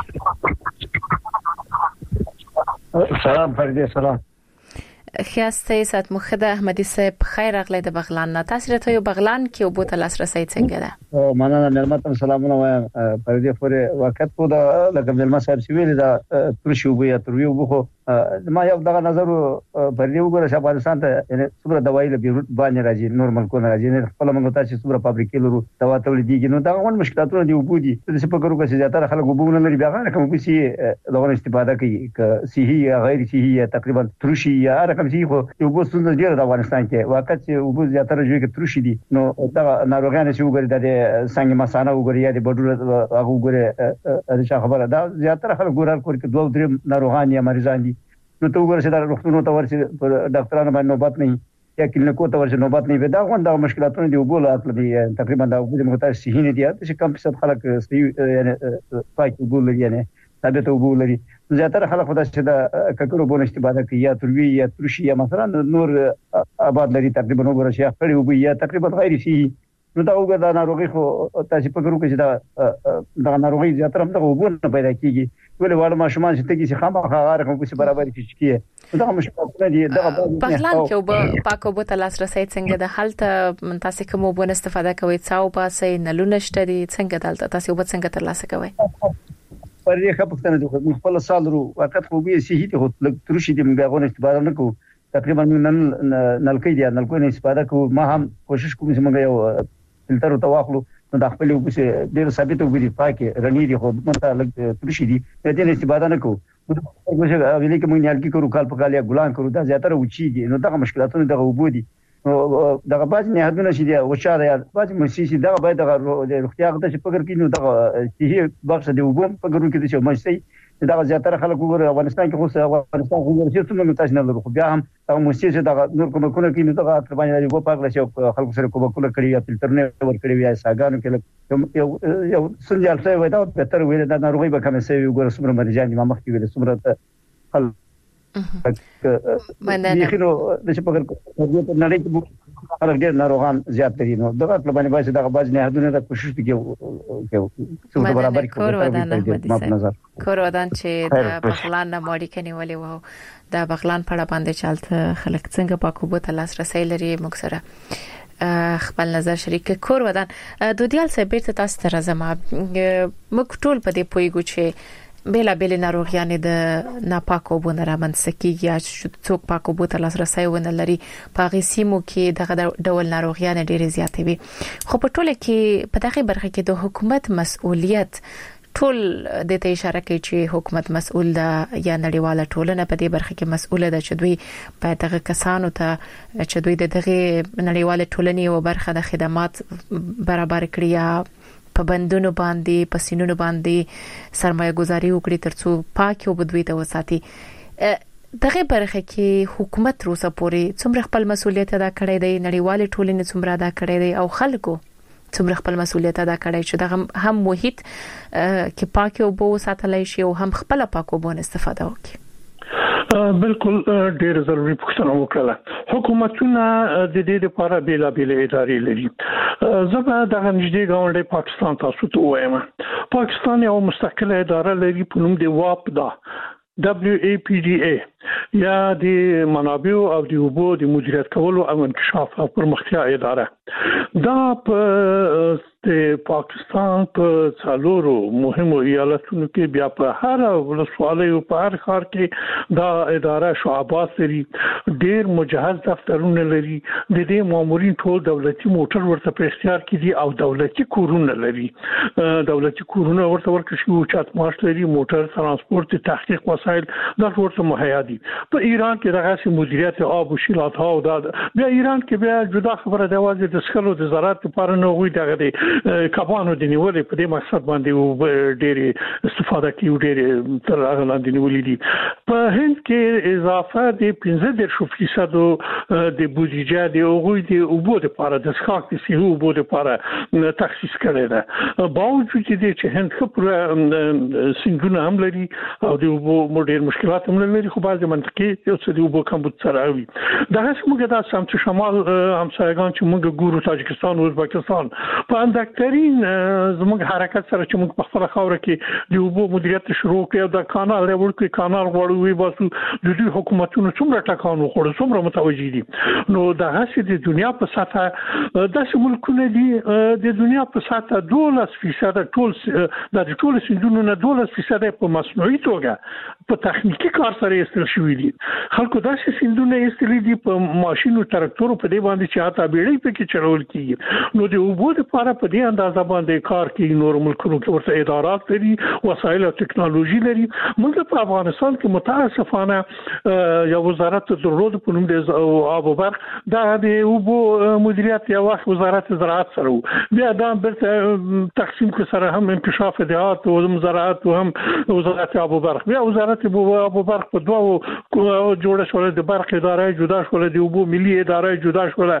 Speaker 8: سلام فرید سلام
Speaker 5: خیاسته سات مخده احمدی صاحب خیر اغلی د بغلان نه تاسو راته یو بغلان کې او بوت لاسرسي څنګه ده
Speaker 8: او مننه ملمتم سلامونه وایم فرید پورې وخت په د لکه ملما صاحب چې ویل دا ترشي وبیا تروي وبخو ما یو دغه نظر فرید وګوره چې افغانستان ته څومره دوايي له بیروت باندې راځي نورمال کو نه راځي خپل موږ ته چې څومره فابریکې لرو دوا تولیديږي نو دا غون مشکلاتونه دی وبودي چې په ګورو کې زیاتره خلک وبونه لري بیا کوم به سي دغه استفاده کوي ک صحي یا غیر صحي تقریبا ترشي یا رقم سي خو یو بو څنګه ډیر د افغانستان کې واقع چې وبو زیاتره جوړ کې ترشي دي نو دا ناروغان چې وګوري د څنګه مسانه وګوري یا د بډور هغه وګوري دا خبره دا زیاتره خلک ګورال کوي چې دوه درې ناروغان یا مریضان دي نو ته وګورئ چې دا روغتونونو ته ورسي ډاکټرانو باندې نوبت نه یا کلینیکو ته ورسي نوبت نه وي دا غونډه مشکلاتونه دی وګول اصل دي تقریبا دا وګورئ مختار صحیح نه دي چې کم څه خلک صحیح یعنی پاک وګول یعنی ثابت وګول لري زیاتره خلک خدای چې دا ککړو بونه استفاده کوي یا تروي یا ترشي یا مثلا نور آباد لري تقریبا وګورئ چې خپل وګي یا تقریبا غیر صحیح نو دا وګورئ دا ناروغي خو تاسو په ګرو کې دا دا ناروغي زیاتره هم دا وګونه پیدا کیږي ولې واړه ماشومان چې تګي چې خامخا غاره کوم څه برابر کیږي دا مشکلات دي دا
Speaker 5: بغلان کې وب پاکو بوت لاسرسي څنګه د حالت تاسو کوم وبونه استفاده کوي څاو پاسې نلونه شته دي څنګه دلته تاسو وب څنګه تر لاسه کوي
Speaker 8: پرې خپل د خپل سالرو وخت خو به صحیح ته لګ ترشي دي موږ غوښنه استفاده نه کوو تقریبا نن نلکې دي نلکو نه استفاده کوو ما هم کوشش کوم چې موږ یو فلټر ته واخلو نو د خپل وبسه ډیر ثابت وګړي پاکه رنګي دي خو مته لګ ترشي دي د دې استفاده نه کوو موږ ویلي کې موږ نلکې کوو کال په کال یا ګلان کوو دا زیاتره وچیږي نو دغه مشکلاتونه دغه وبودي نو دغه باز نه حدونه شي دی وچاره یا باز مرسي دغه باید دغه روغتیا غته چې فکر کینو دغه صحیح بخش دی وبم په ګرو کې چې مشتي دغه زیاتره خلک وګوري افغانستان کې خو افغانستان خو ورته څنګه تاسو نه لرو خو بیا هم دغه مرسي چې دغه نور کوم کوم کې نو دغه تر باندې دی وو پاک لشه خلکو سره کوم کوم کړی یا فلټر نه ور کړی یا ساګانو کې یو یو سنجال څه وای دا به تر ویل دا ناروغي به کوم څه وګوري سمره مریضان ما مخکې ویل سمره خل مننه خو د څه په ګر په نړۍ کې خلک ډېر ناروغان زیات دي نو دغه په باندې وایي دغه باز نه حدونه د کوشش کوي څه برابر
Speaker 5: کوي کور ودان چې د بغلان نه ماړی کني ولې وو د بغلان په اړه باندې چالت خلک څنګه پاکو بوت لاسرسي لري مکسره خپل نظر شریک کور ودان دودیال صاحب ته تاسو ته راځم موږ ټول په دې پویګو چې بلا بل ناروغیان د ناپاکو بونه رامنځکیږي یا څوک پاکو بوت لاسرسي ونه لري په غسیمو کې دغه ډول ناروغیان ډېر زیاتې وي خو په ټوله کې په دغه برخه کې د حکومت مسؤلیت ټول د ته اشاره کوي چې حکومت مسؤل ده یا نړیواله ټولنه په دې برخه کې مسؤل ده چې دوی په دغه کسانو ته چې دوی دغه نړیواله ټولنې او برخه د خدمات برابر کړي یا په بندونو باندې په سینونو باندې سرمایه گذاري وکړي ترڅو پاک او بدوي ته وساتي دغه برخه کې حکومت روسه پوري څومره خپل مسؤلیت ادا کړی دی نړیواله ټولنې څومره ادا کړی دی او خلکو څومره خپل مسؤلیت ادا کړی چې دغه هم محیط کې پاک او بو ساتلای شي او هم خپل پاک او بو استفاده وکړي
Speaker 6: بالکل ډېر ضروري پوښتنه وکړه حکومتونه د دې لپاره بیل بیل ادارې لري زبا د نږدې ګاونډي پاکستان تاسو ته وایم پاکستان یو مستقله اداره لري په نوم دی واپ دا دبليو اي پی ډي اي یا د منابع او د اوبو د مدیریت کولو او انکشاف او پرمختیا اداره دا په د پاکستان په څلورو مهمو ایالتونو کې بیا په هر ولسوالۍ او په هر ښار کې دا اداره شعبات لري، ډېر مجهز دفترونه لري، د دې مامورین ټول دولتي موټر ورته په اختیار کې دي او دولتي کورونه لري، دولتي کورونه ورته ورکړل شوي، چت ماش لري، موټر ترانسپورت، تحقیق وسایل دا ورته مهیا دي. په ایران کې دغه مدیریت آب او شیلات ها او دا بیا ایران کې بیا جدا خبره ده واځي د سکلو د زراعت لپاره نه وي دغه د کبانو د نیولې په دې مقصد باندې ډېر استفاده کوي، ډېر تر هغه لاندې نیولې دي. په هند کې اضافه د پنځه دېرش فیصد د بودیجه د اوغوی د اوبو لپاره د څښاک د صحي اوبو لپاره تخصیص کړی ده. باوجود دې چې هند خپل سنگونه هم لري او د اوبو ډېر مشکلات هم لري، خو بعض منطقي یو څه د اوبو کمبود سره وي. دغه څنګه د سمت شمال همسایگان چې موږ ګورو تاجکستان او ازبکستان په اندکترین زموږ حرکت سره چې موږ په خپل خاور کې د اوبو مدیریت شروع کړو، د کانال لري کې کانال غوړو وي باسو د دوی حکومتونو څومره ټکان وخوړ، څومره متوجي دي. نو دغه چې د دنیا په سطح د ملکونو دي د دنیا په سطح دولس فیصد ټول د ټول سندونو نه دولس فیصد په مصنوعي توګه په تخنیکی کار سره استل شوی دي. خلکو داسې سندونه استل دي په ماشينو تراکتورو په دې باندې چې اته بیړۍ په کې چلول کیږي. نو د اوبو لپاره په دې اندازه باندې کار کوي. نور ملکونو کې ورته ادارات لري، وسایل او ټکنالوژي لري. موږ په افغانستان کې متاسفانه یو وزارت درلود په نوم د آب او برق، دا د اوبو مدیریت یو وخت وزارت زراعت سره بیا دا برته تقسیم کو سره هم انکشاف ادارات او زراعت او هم وزارت آب او برق، بیا وزارت آب او برق په دوه جوړه شول، د برق اداره جدا شول، د اوبو ملي اداره جدا شول.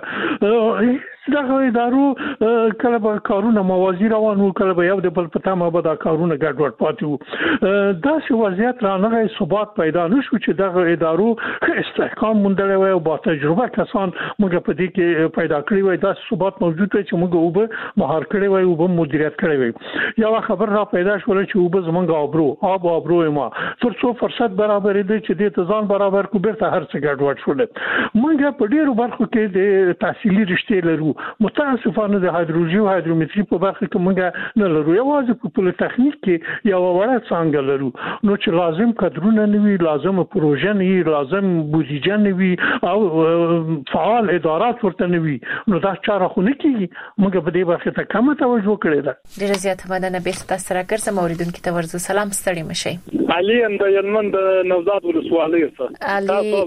Speaker 6: دغه ادارو کله به کارونه موازی روان وو، کله به یو د بل په تمه به دا کارونه ګډوډ پاتې وو. داسې وضعیت رانغی، ثبات پیدا نشو چې دغه ادارو استحکام موندلی وای او با تجربه کسان موږ په دې کې پیدا کړی وای، داسې ثبات موجود وای چې موږ اوبه مهار کړی وای، اوبه مدیریت کړی وای. یو خبر را پیدا شول چې اوبه زمونږ آبرو آب او آبرو ما تر څو فرصت برابر دي چې د تزان برابر کو بیرته هر څه ګډوډ شول. موږ په ډیرو برخو کې د تحصیلي رشتې لرو، متاسفانه د هایدرولوژي او هایدرومتري په برخه کې موږ نه لرو، یوازې په پولی تخنیک کې یو وړه څانګه لرو. نو چې لازم کادرونه نه وي، لازم پروژه نه وي، لازم بودیجه نه وي او فعال ادارات ورته نه وي، نو دا چاره خو نه کیږي. موږ په دې برخه ته کم توجه کړې ده.
Speaker 5: ډیره زیاته مننه. به تاسو سره ګرځم اوریدونکو ته ورزو سلام ستړي مشي.
Speaker 7: علي اند یلمن د نوزاد ولسوالۍ څخه
Speaker 5: علي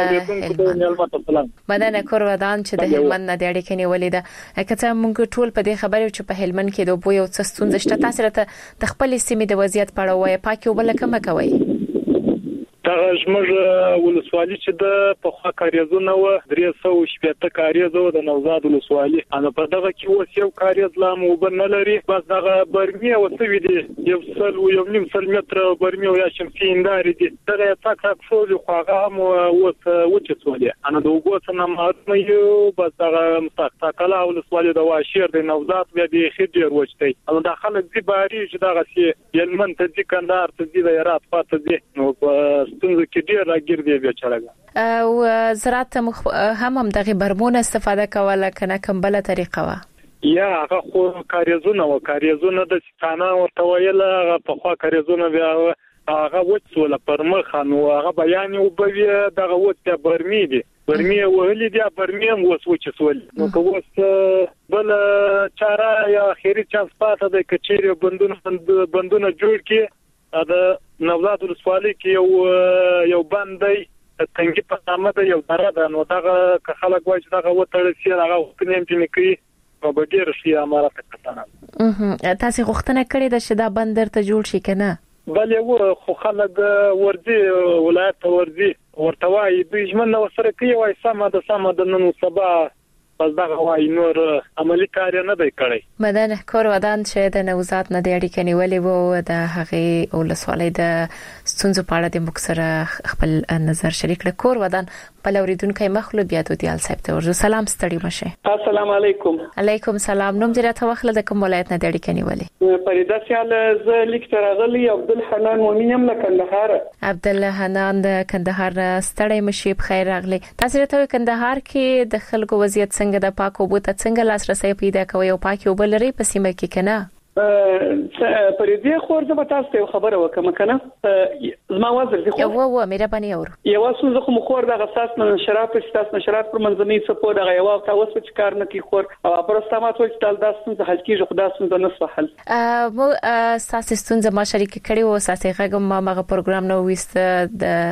Speaker 5: د مننه کور ودان چې د هلمند نه د اړیکې نیولې ده. کته موږ ټول په دې خبرو چې په هلمند کې د بو یو څه ستونزه شته، تاسو ته د خپل سیمې د وضعیت په اړه وایي، پاکي وبله کومه کوي؟
Speaker 7: دا زموږ ولسوالۍ چې د په خوا کاریزونه و درې سوه شپږ کاریز و د نوزاد ولسوالۍ، ان په دغه کې اوس یو کاریز لا مو بن لري، بس دغه برمي او سوي دي یو سل او یو نیم سل متر برمي او یا شمسي انداري دي، دغه تاک تاک فوز خو هغه هم اوس وچتولې. ان د وګو څخه ماته یو بس دغه مستقله ولسوالۍ د واشیر د نوزاد بیا د خډیر وچتي، ان د خلک دي باري چې دغه سي یلمن ته دي کندهار ته دي د رات پات دي، نو ستونزه کې ډیر راګردي بیا چلګا.
Speaker 5: او زراعت هم هم دغه برمون استفاده کوله کنه کوم بل طریقه وا؟
Speaker 7: یا هغه خو کاریزونه و کاریزونه د ستانه ورته ویل، هغه په خوا کاریزونه بیا هغه وڅول پر مخ، نو هغه بیان او بوي دغه وڅ برمي دي، برمي وهلي دي، برمي هم وڅ وڅول. نو کوس بل چاره یا اخیری چانس پاته د کچېری بندونه بندونه جوړ کی دا نوزاد ولسوالۍ کې یو یو باندې تنګي په نامه د یو دره ده، نو دغه خلک وایي چې دغه وتړل شي، هغه وختونه هم چې کوي او به ډیر شي امارات کتنه.
Speaker 5: اها تاسو غوښتنه کړې ده چې دا بندر ته جوړ شي کنه؟
Speaker 7: بل یو خو خلک ورځي ولایت ورځي ورته وایي دوی ژمنه وسره کوي، وایي سم د سم د نن سبا
Speaker 3: پس دا غوای نور عملی کار نه دی کړی.
Speaker 5: مدن کور ودان چې د نوزاد نه د اړیکې نیولې وو د هغه ولسوالۍ د ستونزو په اړه د مکسره خپل نظر شریک کړ. کور ودان په لوریدونکو مخلوق بیا د دیال صاحب ته ورزو. سلام ستړي مشه.
Speaker 3: السلام علیکم.
Speaker 5: علیکم سلام. نوم دې راته وخت د کوم ولایت نه د اړیکې نیولې؟
Speaker 3: فریدا سیال ز لیک ترغلی عبدالحنان مومنیم له کندهار.
Speaker 5: عبدالحنان د کندهار ستړي مشه. بخیر راغلی. تاسو راته کندهار کې د خلکو وضعیت څنګه د پاکو بوته څنګه لاسرسي پیدا کوي او پاکي وبلري په سیمه کې کنه؟
Speaker 3: پرېدې خور زه به تاسو ته خبره وکم کنه. زما وزر دي خو
Speaker 5: یو و مهرباني اور
Speaker 3: یو سوزه خو مخور د غساس من شراب په تاسو نشرات پر منځنی سپو د یو وخت اوس چې کار نه کی خور او پرستامات ول تل داستون د حل کیږي خدا ستون نه سحل
Speaker 5: ا مو اساس ستون زما شریک کړي او اساس غږم ما مغه پروګرام نو وست د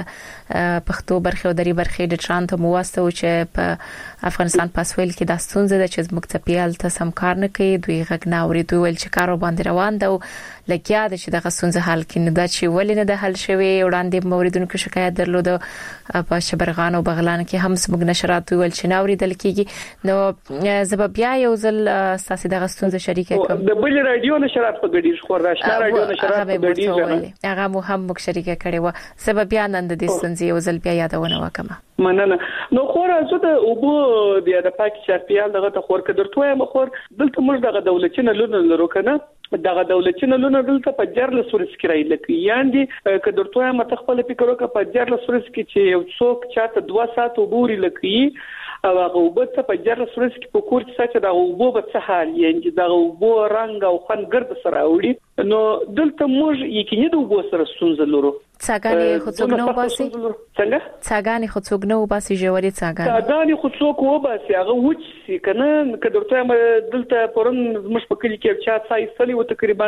Speaker 5: پښتو برخه او دری برخه د ترانت مو واسطه او چې په افغانستان پاسویل کې داستون زده چې مکتبیال ته سم کار نه کوي دوی غږ نه اوري دوی ول چې کار باندې روان ده لکه د چې د غسونځ حل کې نه دا چې ولې نه د حل شوی وړاندې موریدونکو شکایت درلود په شبرغان او بغلان کې هم سمګ نشرات ول چې ناوري دل کېږي نو زب بیا یو ځل اساس د غسونځ شریک کوم
Speaker 3: د بل رادیو نشرات په ګډیش خور راشنا رادیو نشرات په ګډیش
Speaker 5: هغه مو هم مخ شریک کړي و سبب بیا نن د دې سنځي یو ځل بیا یادونه وکم
Speaker 3: مننه. نو خور زه د اوبو د پاک چاپیال دغه ته خور کډرتوې مخور دلته موږ دغه دولتینه لونه لرو کنه دغه دولتینه لونه دلته په جرل سورس کې راځي لکه یاندې کډرتوې مت خپل فکر وکړه په جرل سورس کې چې یو څوک چاته دوه ساعت وبوري لکه او هغه وبته په جرل سورس کې په کور کې چې دغه وبو په څه حال یې دغه وبو رنگ او خن ګرد سره وړي نو دلته موږ یقیني د وبو سره ستونزه لرو.
Speaker 5: څنګه خو څوک نو باسي
Speaker 3: څنګه
Speaker 5: څنګه خو څوک نو باسي جوړي څنګه
Speaker 3: څنګه خو څوک و باسي هغه وچ سي کنه کډرته دلته پرون مش په کلی کې چا ځای سلی و تقریبا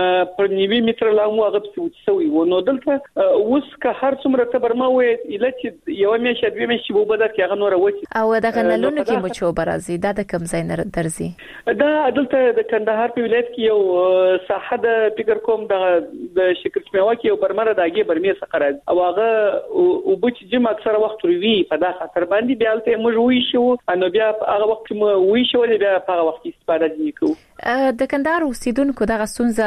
Speaker 3: پر نیوي متر لا مو هغه څه وڅوي و نو دلته اوس که هر څومره تبر ما وې اله یو میشه دوی میشه وو بدر کې هغه نور وچ
Speaker 5: او دغه نلونه کې مو چو برازي دا د کم ځای نه درځي
Speaker 3: دا دلته د کندهار په ولایت کې یو ساحه د فکر کوم د د شکل میوه کې یو برمره داګي برمه سقراز او هغه او بچ جمع اکثر وخت روي په دا خاطر باندې بیا ته موږ وی شو انو بیا هغه وخت مو وی شو بیا هغه وخت استفاده نکو.
Speaker 5: د کندهار اوسیدونکو دغه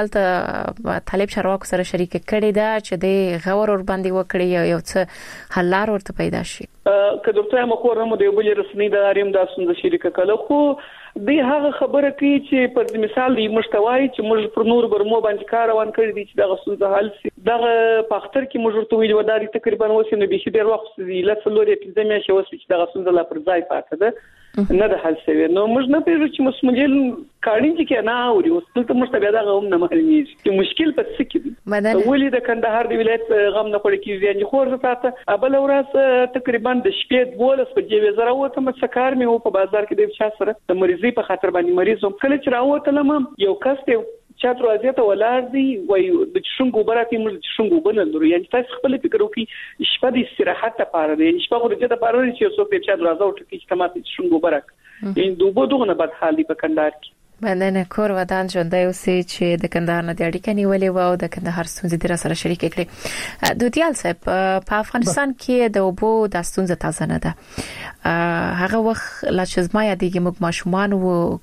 Speaker 5: ستونزه طالب شروع سره شریک کړي دا چې د غور ور باندې وکړي یو څه حل لار ورته پیدا شي.
Speaker 3: کډوټه مخور هم د یو بل رسمي د اریم د ستونزه شریک کړه خو د هغه خبره کوي چې په مثال دی مشتوای چې موږ پر نور برمو باندې کار روان کړی دي چې دغه ستونزه حل شي دغه پاختر کې موږ ورته ویل وداري تقریبا وسنه به شي ډیر وخت دی لته لوري په ځمه شي وس چې دغه ستونزه لا پر ځای پاتې ده نه د حل شوی نو موږ نه پیژو چې مسمجل کاڼي چې نه اوري اوس ته موږ ته بیا دا غوم نه معلومیږي چې مشکل په څه کې دی ولې د کندهار د ولایت غم نه پړ کیږي چې خور زته ابل ورځ تقریبا د شپې دولس په جیوي زره وته مسکار مې په بازار کې د چا سره د مریضي په خاطر باندې مریض هم کله چې راوتلم یو کس ته چا دروازه ته ولار دی وای د شونګو براتي موږ د شونګو بنل یعنی تاسو خپل فکر وکړئ شپه د استراحت لپاره دی شپه ورته د لپاره چې څو په چا دروازه وټکی چې تماته شونګو برک این دوبو دغه بد حالي په کندهار کې
Speaker 5: مننه کور ودان ژوندۍ اوسې چې د کندهار نه د اړیکې نیولې و او د کندهار ستونزې در سره شریک کړي. دوتیال صاحب په افغانستان کې د اوبو د ستونزې تازه نه ده هغه وخت لا چې ما یادېږي موږ ماشومان وو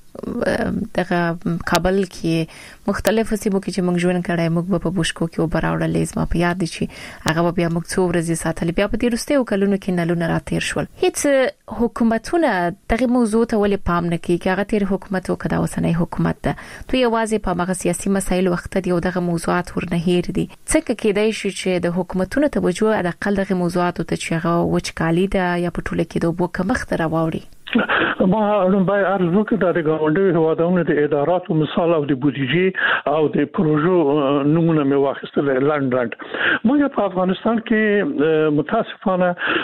Speaker 5: دغه کابل کې مختلفو سیمو کې چې موږ ژوند کړی موږ په بوشکو کې وبراوړلې زما په یاد دي چې هغه بیا موږ څو ورځې ساتل بیا په دې وروستیو کلونو کې نلونه راتیر شول هیڅ حکومتونه دغه موضوع ته ولې پام نه کوي هغه تیر حکومت وکړه اوسنۍ حکومت ده تو یوازې په مغه سیاسي مسایل وخت دی او دغه موضوعات ورنه هیر دي څنګه کېدای شي چې د حکومتونو توجه د اقل دغه موضوعات ته چې هغه وچکالي ده یا په ټوله کې د وبو کمښت راوړي.
Speaker 6: ما اړم به ارزو کې د غونډې هوادونو د اداراتو مثال او د بودیجې او د پروژو نمونه مې واخیستل لندن موږ په افغانستان کې متاسفانه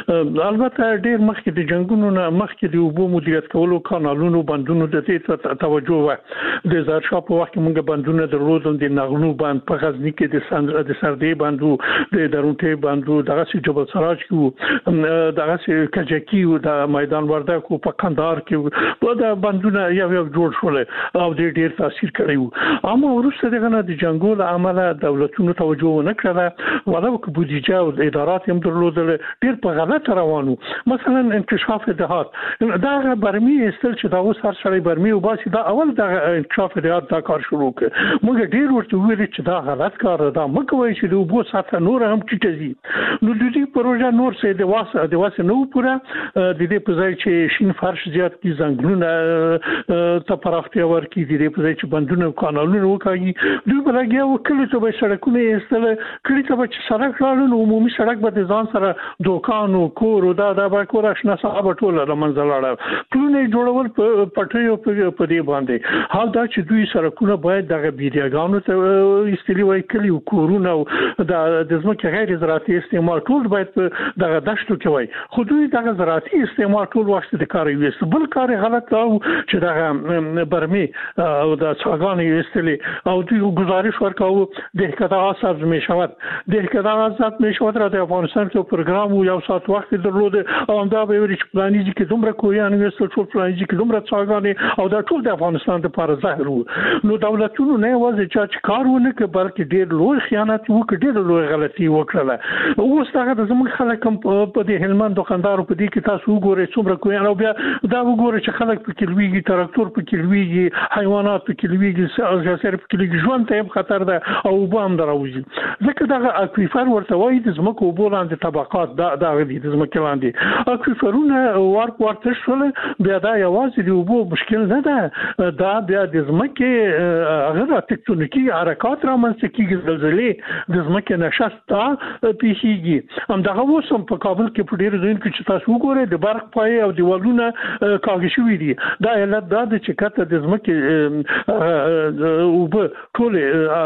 Speaker 6: البته ډیر مخکې د جنگونو نه مخکې د اوبو مدیریت کولو کانالونو بندونو د دې توجه و د زرشا په وخت کې موږ بندونه درلودل د نغلو بند په غزنی کې د سند د سردې بندو د درونټي بندو دغه سي جبل سراج کې دغه سي کجکی او د میدان وردګ په کندهار کې په د بندونه یو یو جوړ شول او د ډیر تاثیر کړی اما ورسته دغه د جنگو له امله دولتونو توجه نه کړله ولو که بودیجه او ادارات هم درلودل ډیر په غلط روانو مثلا انکشاف دهات دا برمي استل چې دا اوس هر سړی برمي او باسي دا اول د انکشاف دهات دا کار شروع کړ موږ ډیر ورته ویل چې دا غلط کار دا مکوې چې د وبو ساته نور هم ټیټزي نو د دې پروژه نور څه د واسه د واسه نو پوره د دې په ځای چې شین فرش زیات کی زنګلونه ته پراختیا ورکړي د دې په ځای چې بندونه قانونونه وکړي دوی بلګیا وکړي ته به سړکونه استل کړي ته چې سړک لاله عمومي سړک به ځان سره دوکانو کور دا دا به کور آشنا صاحب ټول د منځلاړه پلونه جوړول پټیو په دې باندې حال دا چې دوی سړکونه باید دغه بیرګانو ته استلی وای کلی کورونه د ځمکې غیر زراعتي استعمال ټول باید دغه دشتو کې وای خو دوی دغه زراعتي استعمال ټول وخت د کار ویست بل کار غلط او چې دغه برمي او د څاګانې استلی او دوی گزارش ورکاو د کدا آزاد میشود د کدا آزاد میشود را د افغانستان څو پروګرام یو ساعت وخت درلود او دا به ویل چې پلانیږي کې دومره کویان ویستل ټول پلانیږي کې دومره څاګانې او دا ټول د افغانستان لپاره ظاهر وو نو دولتونو نه وځي چې کارونه کې بلکې ډېر لوی خیانت وکړ ډېر لوی غلطي وکړه اوس دا د زموږ خلک په دې هلمند دوکاندارو په دې کې تاسو وګورئ څومره کویان او بیا دا وګورئ چې خلک په کې لویږي تراکتور په کې لویږي حیوانات په کې لویږي سر په کې لویږي ژوند ته خطر ده او بام دراوځي ځکه دا اکویفر ورته وایي د زمکو بولاند طبقات دا دا د زمکو لاندې اکویفرونه ورک ورته شول بیا دا یوازې د وبو مشکل نه ده دا بیا د زمکه هغه ټکټونیکي حرکات را منځ کېږي زلزلې د زمکه نشستا پیښیږي هم دا اوسم په کابل کې په ډیر ځین کې چې تاسو وګورئ د برق پای او دیوالونه کاږي شوې دي دا علت دا چې کته د زمکه او په ټول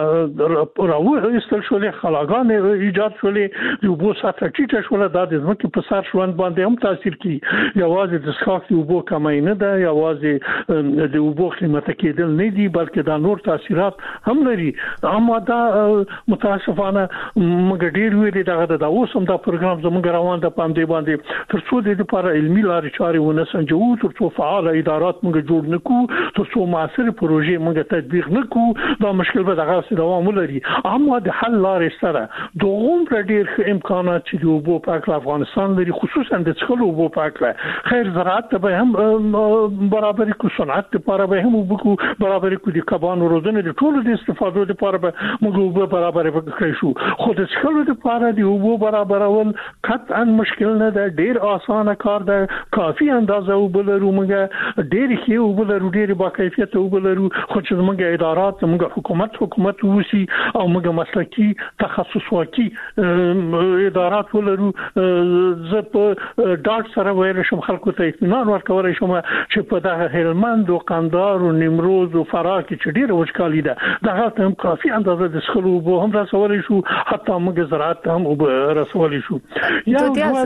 Speaker 6: راو استل شولې خلاګان ایجاد شولې د وبو ساته ټیټه شوله دا د زمکه په سر شوند باندې هم تاثیر کوي یوازې د ښاخ وبو کمای نه ده یوازې د وبو قیمته کېدل نه دي بلکې دا نور تاثیرات هم لري اما دا متاسفانه موږ ډیر ویلي دا د اوسم دا پروګرام زموږ روان د پام دی باندې تر څو د لپاره علمي لارې چارې ونه سنجو تر څو فعال ادارات موږ جوړ نکو تر څو معاصر پروژې موږ تطبیق نکو دا مشکل به دغه دوام لري اما د حل لارې سره دوه ډیر امکانات چې د وبو پاک افغانستان لري خصوصا د څخلو وبو پاک خیر زراعت به هم برابرۍ کو صنعت لپاره به هم وبو برابرۍ کو د کبانو روزنه د ټولو د استفادو لپاره به موږ وبو برابرۍ وکړو شو خو د څخلو لپاره د وبو برابرول قطعا مشکل نه ده ډیر اسانه کار ده کافي اندازه وبو لرو موږ ډیر ښه وبو لرو ډیر با کیفیت وبو لرو خو چې موږ ادارات موږ حکومت حکومت وسی او موږ مسلکی تخصص واکي ادارات ولرو زه په ډاټ سره ویل شم خلکو ته اطمینان ورکول شم چې په دغه هلمند او قندهار او نیمروز او فراه کې چې ډیره وچکالي ده دغه هم کافي اندازه د څښلو اوبو هم رسولای شو حتی موږ زراعت هم رسولای شو یا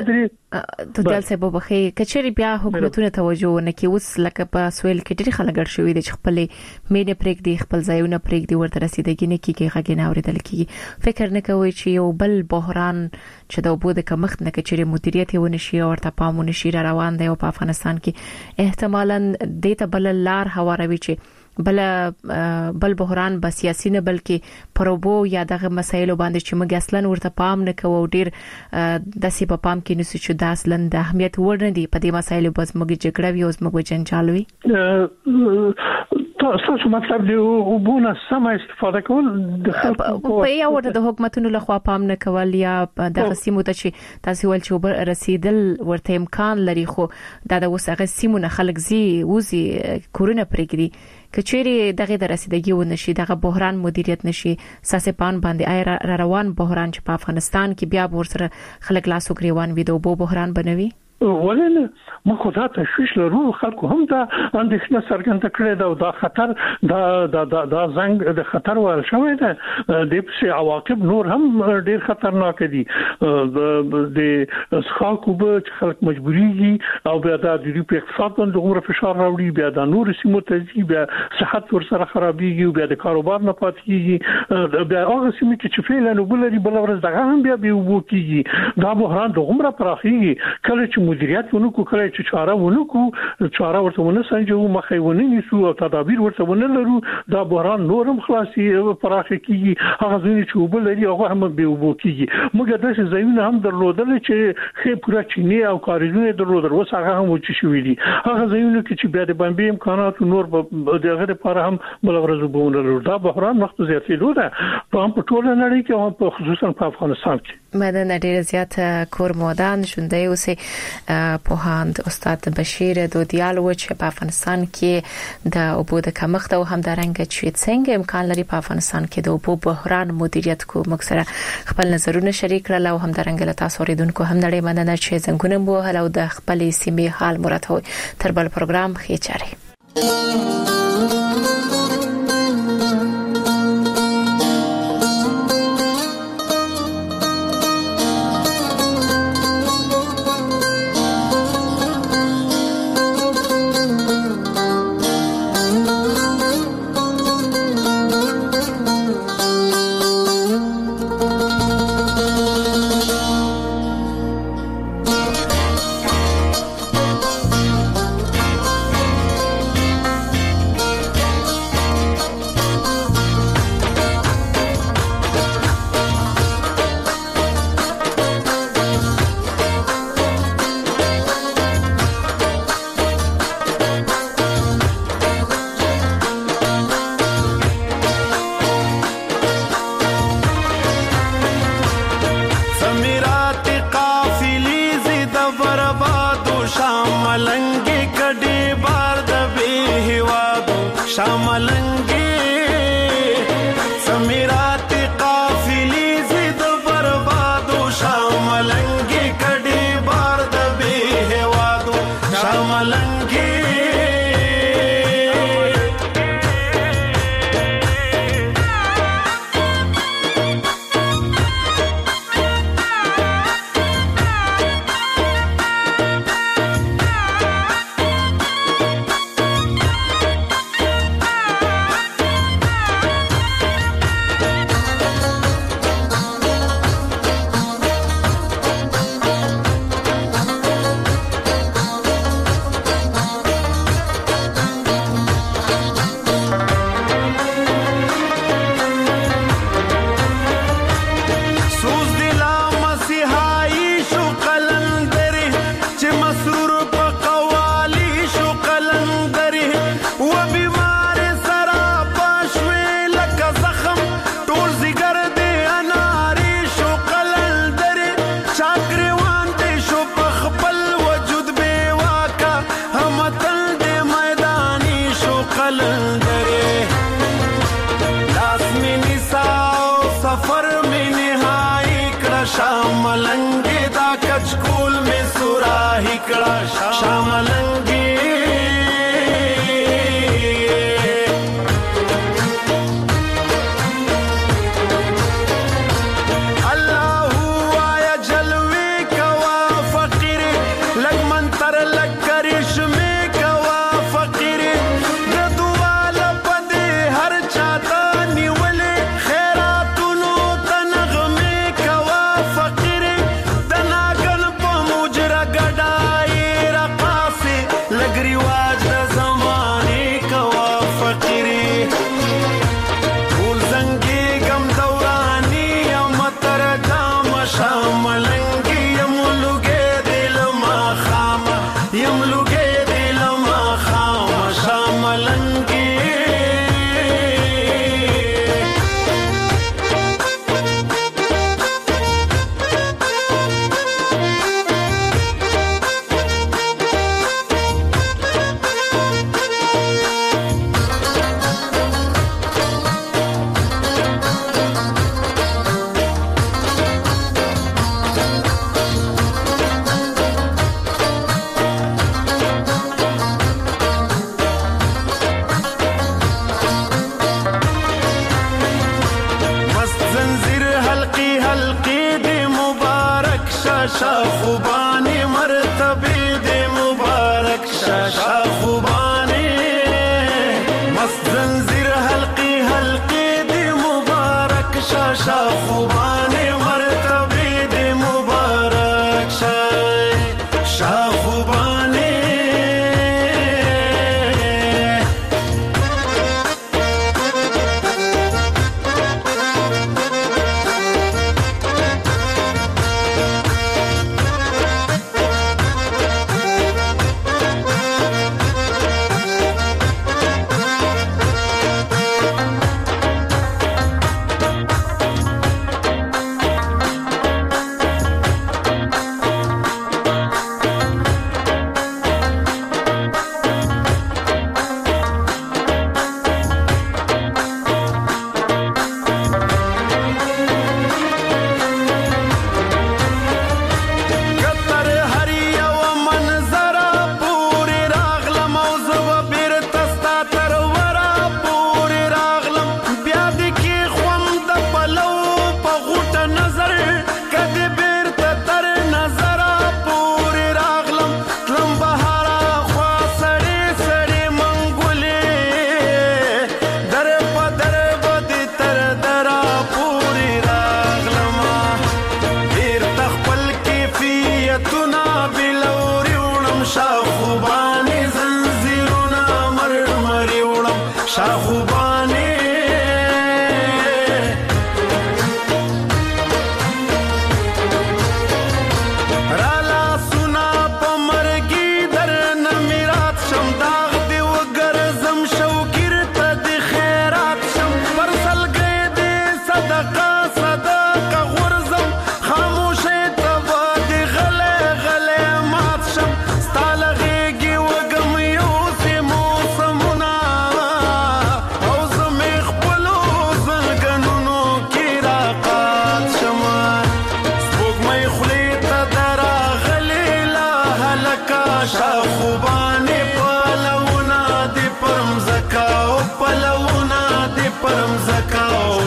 Speaker 5: دوه صاحب بخي کچري بیا حکومتونه توجه نه کوي اوس لکه په سویل کې ډېر خلک ګډ شوي دي چې خپل میډیا پریک دی خپل ځایونه پریک دی ورته رسیدګي نه کیږي غږ نه اوریدل کیږي فکر نه کوي چې یو بل بحران چې د وبو د کمښت نه کچري مدیریت ونه شي او ورته پامونه شي روان دی او په افغانستان کې احتمالاً د ته بل لار هواروي چې بل بل بحران به سیاسي نه بلکې پروبو یا دغه مسایلو باندې چې موږ اصلا ورته پام نه کوو ډیر د سی په پام کې نشو چې د اصلا د اهمیت ورنه دی په دې مسایلو بس موږ جګړه وي اوس موږ جنجال وي
Speaker 6: تاسو مطلب دی وبونه سم استفاده کول د
Speaker 5: په یو ورته د حکومتونو لخوا پام نه کول یا د سیمو ته چې تاسو ول چې رسیدل ورته امکان لري خو دا د وسغه سیمونه خلک زی وزي کورونه پرېږدي کچېری دغه د رسیدګي ونشي دغه بحران مدیریت نشي ساسپان باندې آی را روان بحران چې په افغانستان کې بیا ورسره خلک لاسو گریوان وي د وبو بحران بنوي
Speaker 6: ولنه مخه دا تشویش لرو خلکو هم دا اندېښنه څرګنده کړې ده او دا خطر دا دا دا زنګ د خطر ور شوی ده د په عواقب نور هم ډیر خطرناک دي د ښاکو به خلک مجبوريږي او بیا د دې په اقتصاد باندې عمر فشار راوړي بیا د نور سیمو ته بیا صحت ور سره خرابيږي بیا د کاروبار نه پاتېږي بیا هغه سیمه چې فعلا وبلري بل ورځ دغه هم بیا به وبو کیږي دا بحران د عمر پراخيږي کله چې مدیریت ونکو کله چې چاره ونکو چاره ورته ونه سنجو مخې ونه نیسو او تدابیر ورته ونه لرو دا بحران نورم خلاصي پراخ کیږي هغه ځینې چې وبل لري هغه هم به وبو کیږي موږ د څه ځایونه هم درلودل چې خې پورا چینی او کاریزونه درلودل وس هغه هم وچی شوې دي هغه ځایونه چې بیا د باندې امکانات نور دغه لپاره هم بل ورځ وبونه لرو دا بحران وخت زیاتېدو ده په هم په ټول نړۍ کې او په خصوصا په افغانستان کې
Speaker 5: مدن ډیر زیات کور مودان ژوندۍ اوسې په هاند استاد بشیر دودیال و چې په افغانستان کې د اوبو د کمښت او همدارنګ چې څنګه امکان لري په افغانستان کې د اوبو بحران مدیریت کو مکسره خپل نظرونه شریک کړل او همدارنګ له تاسو اوریدونکو هم نړۍ مننه چې څنګه مو هلو د خپل سیمې حال مراتوي تر بل پروګرام خېچاري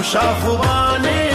Speaker 9: شاخوبانه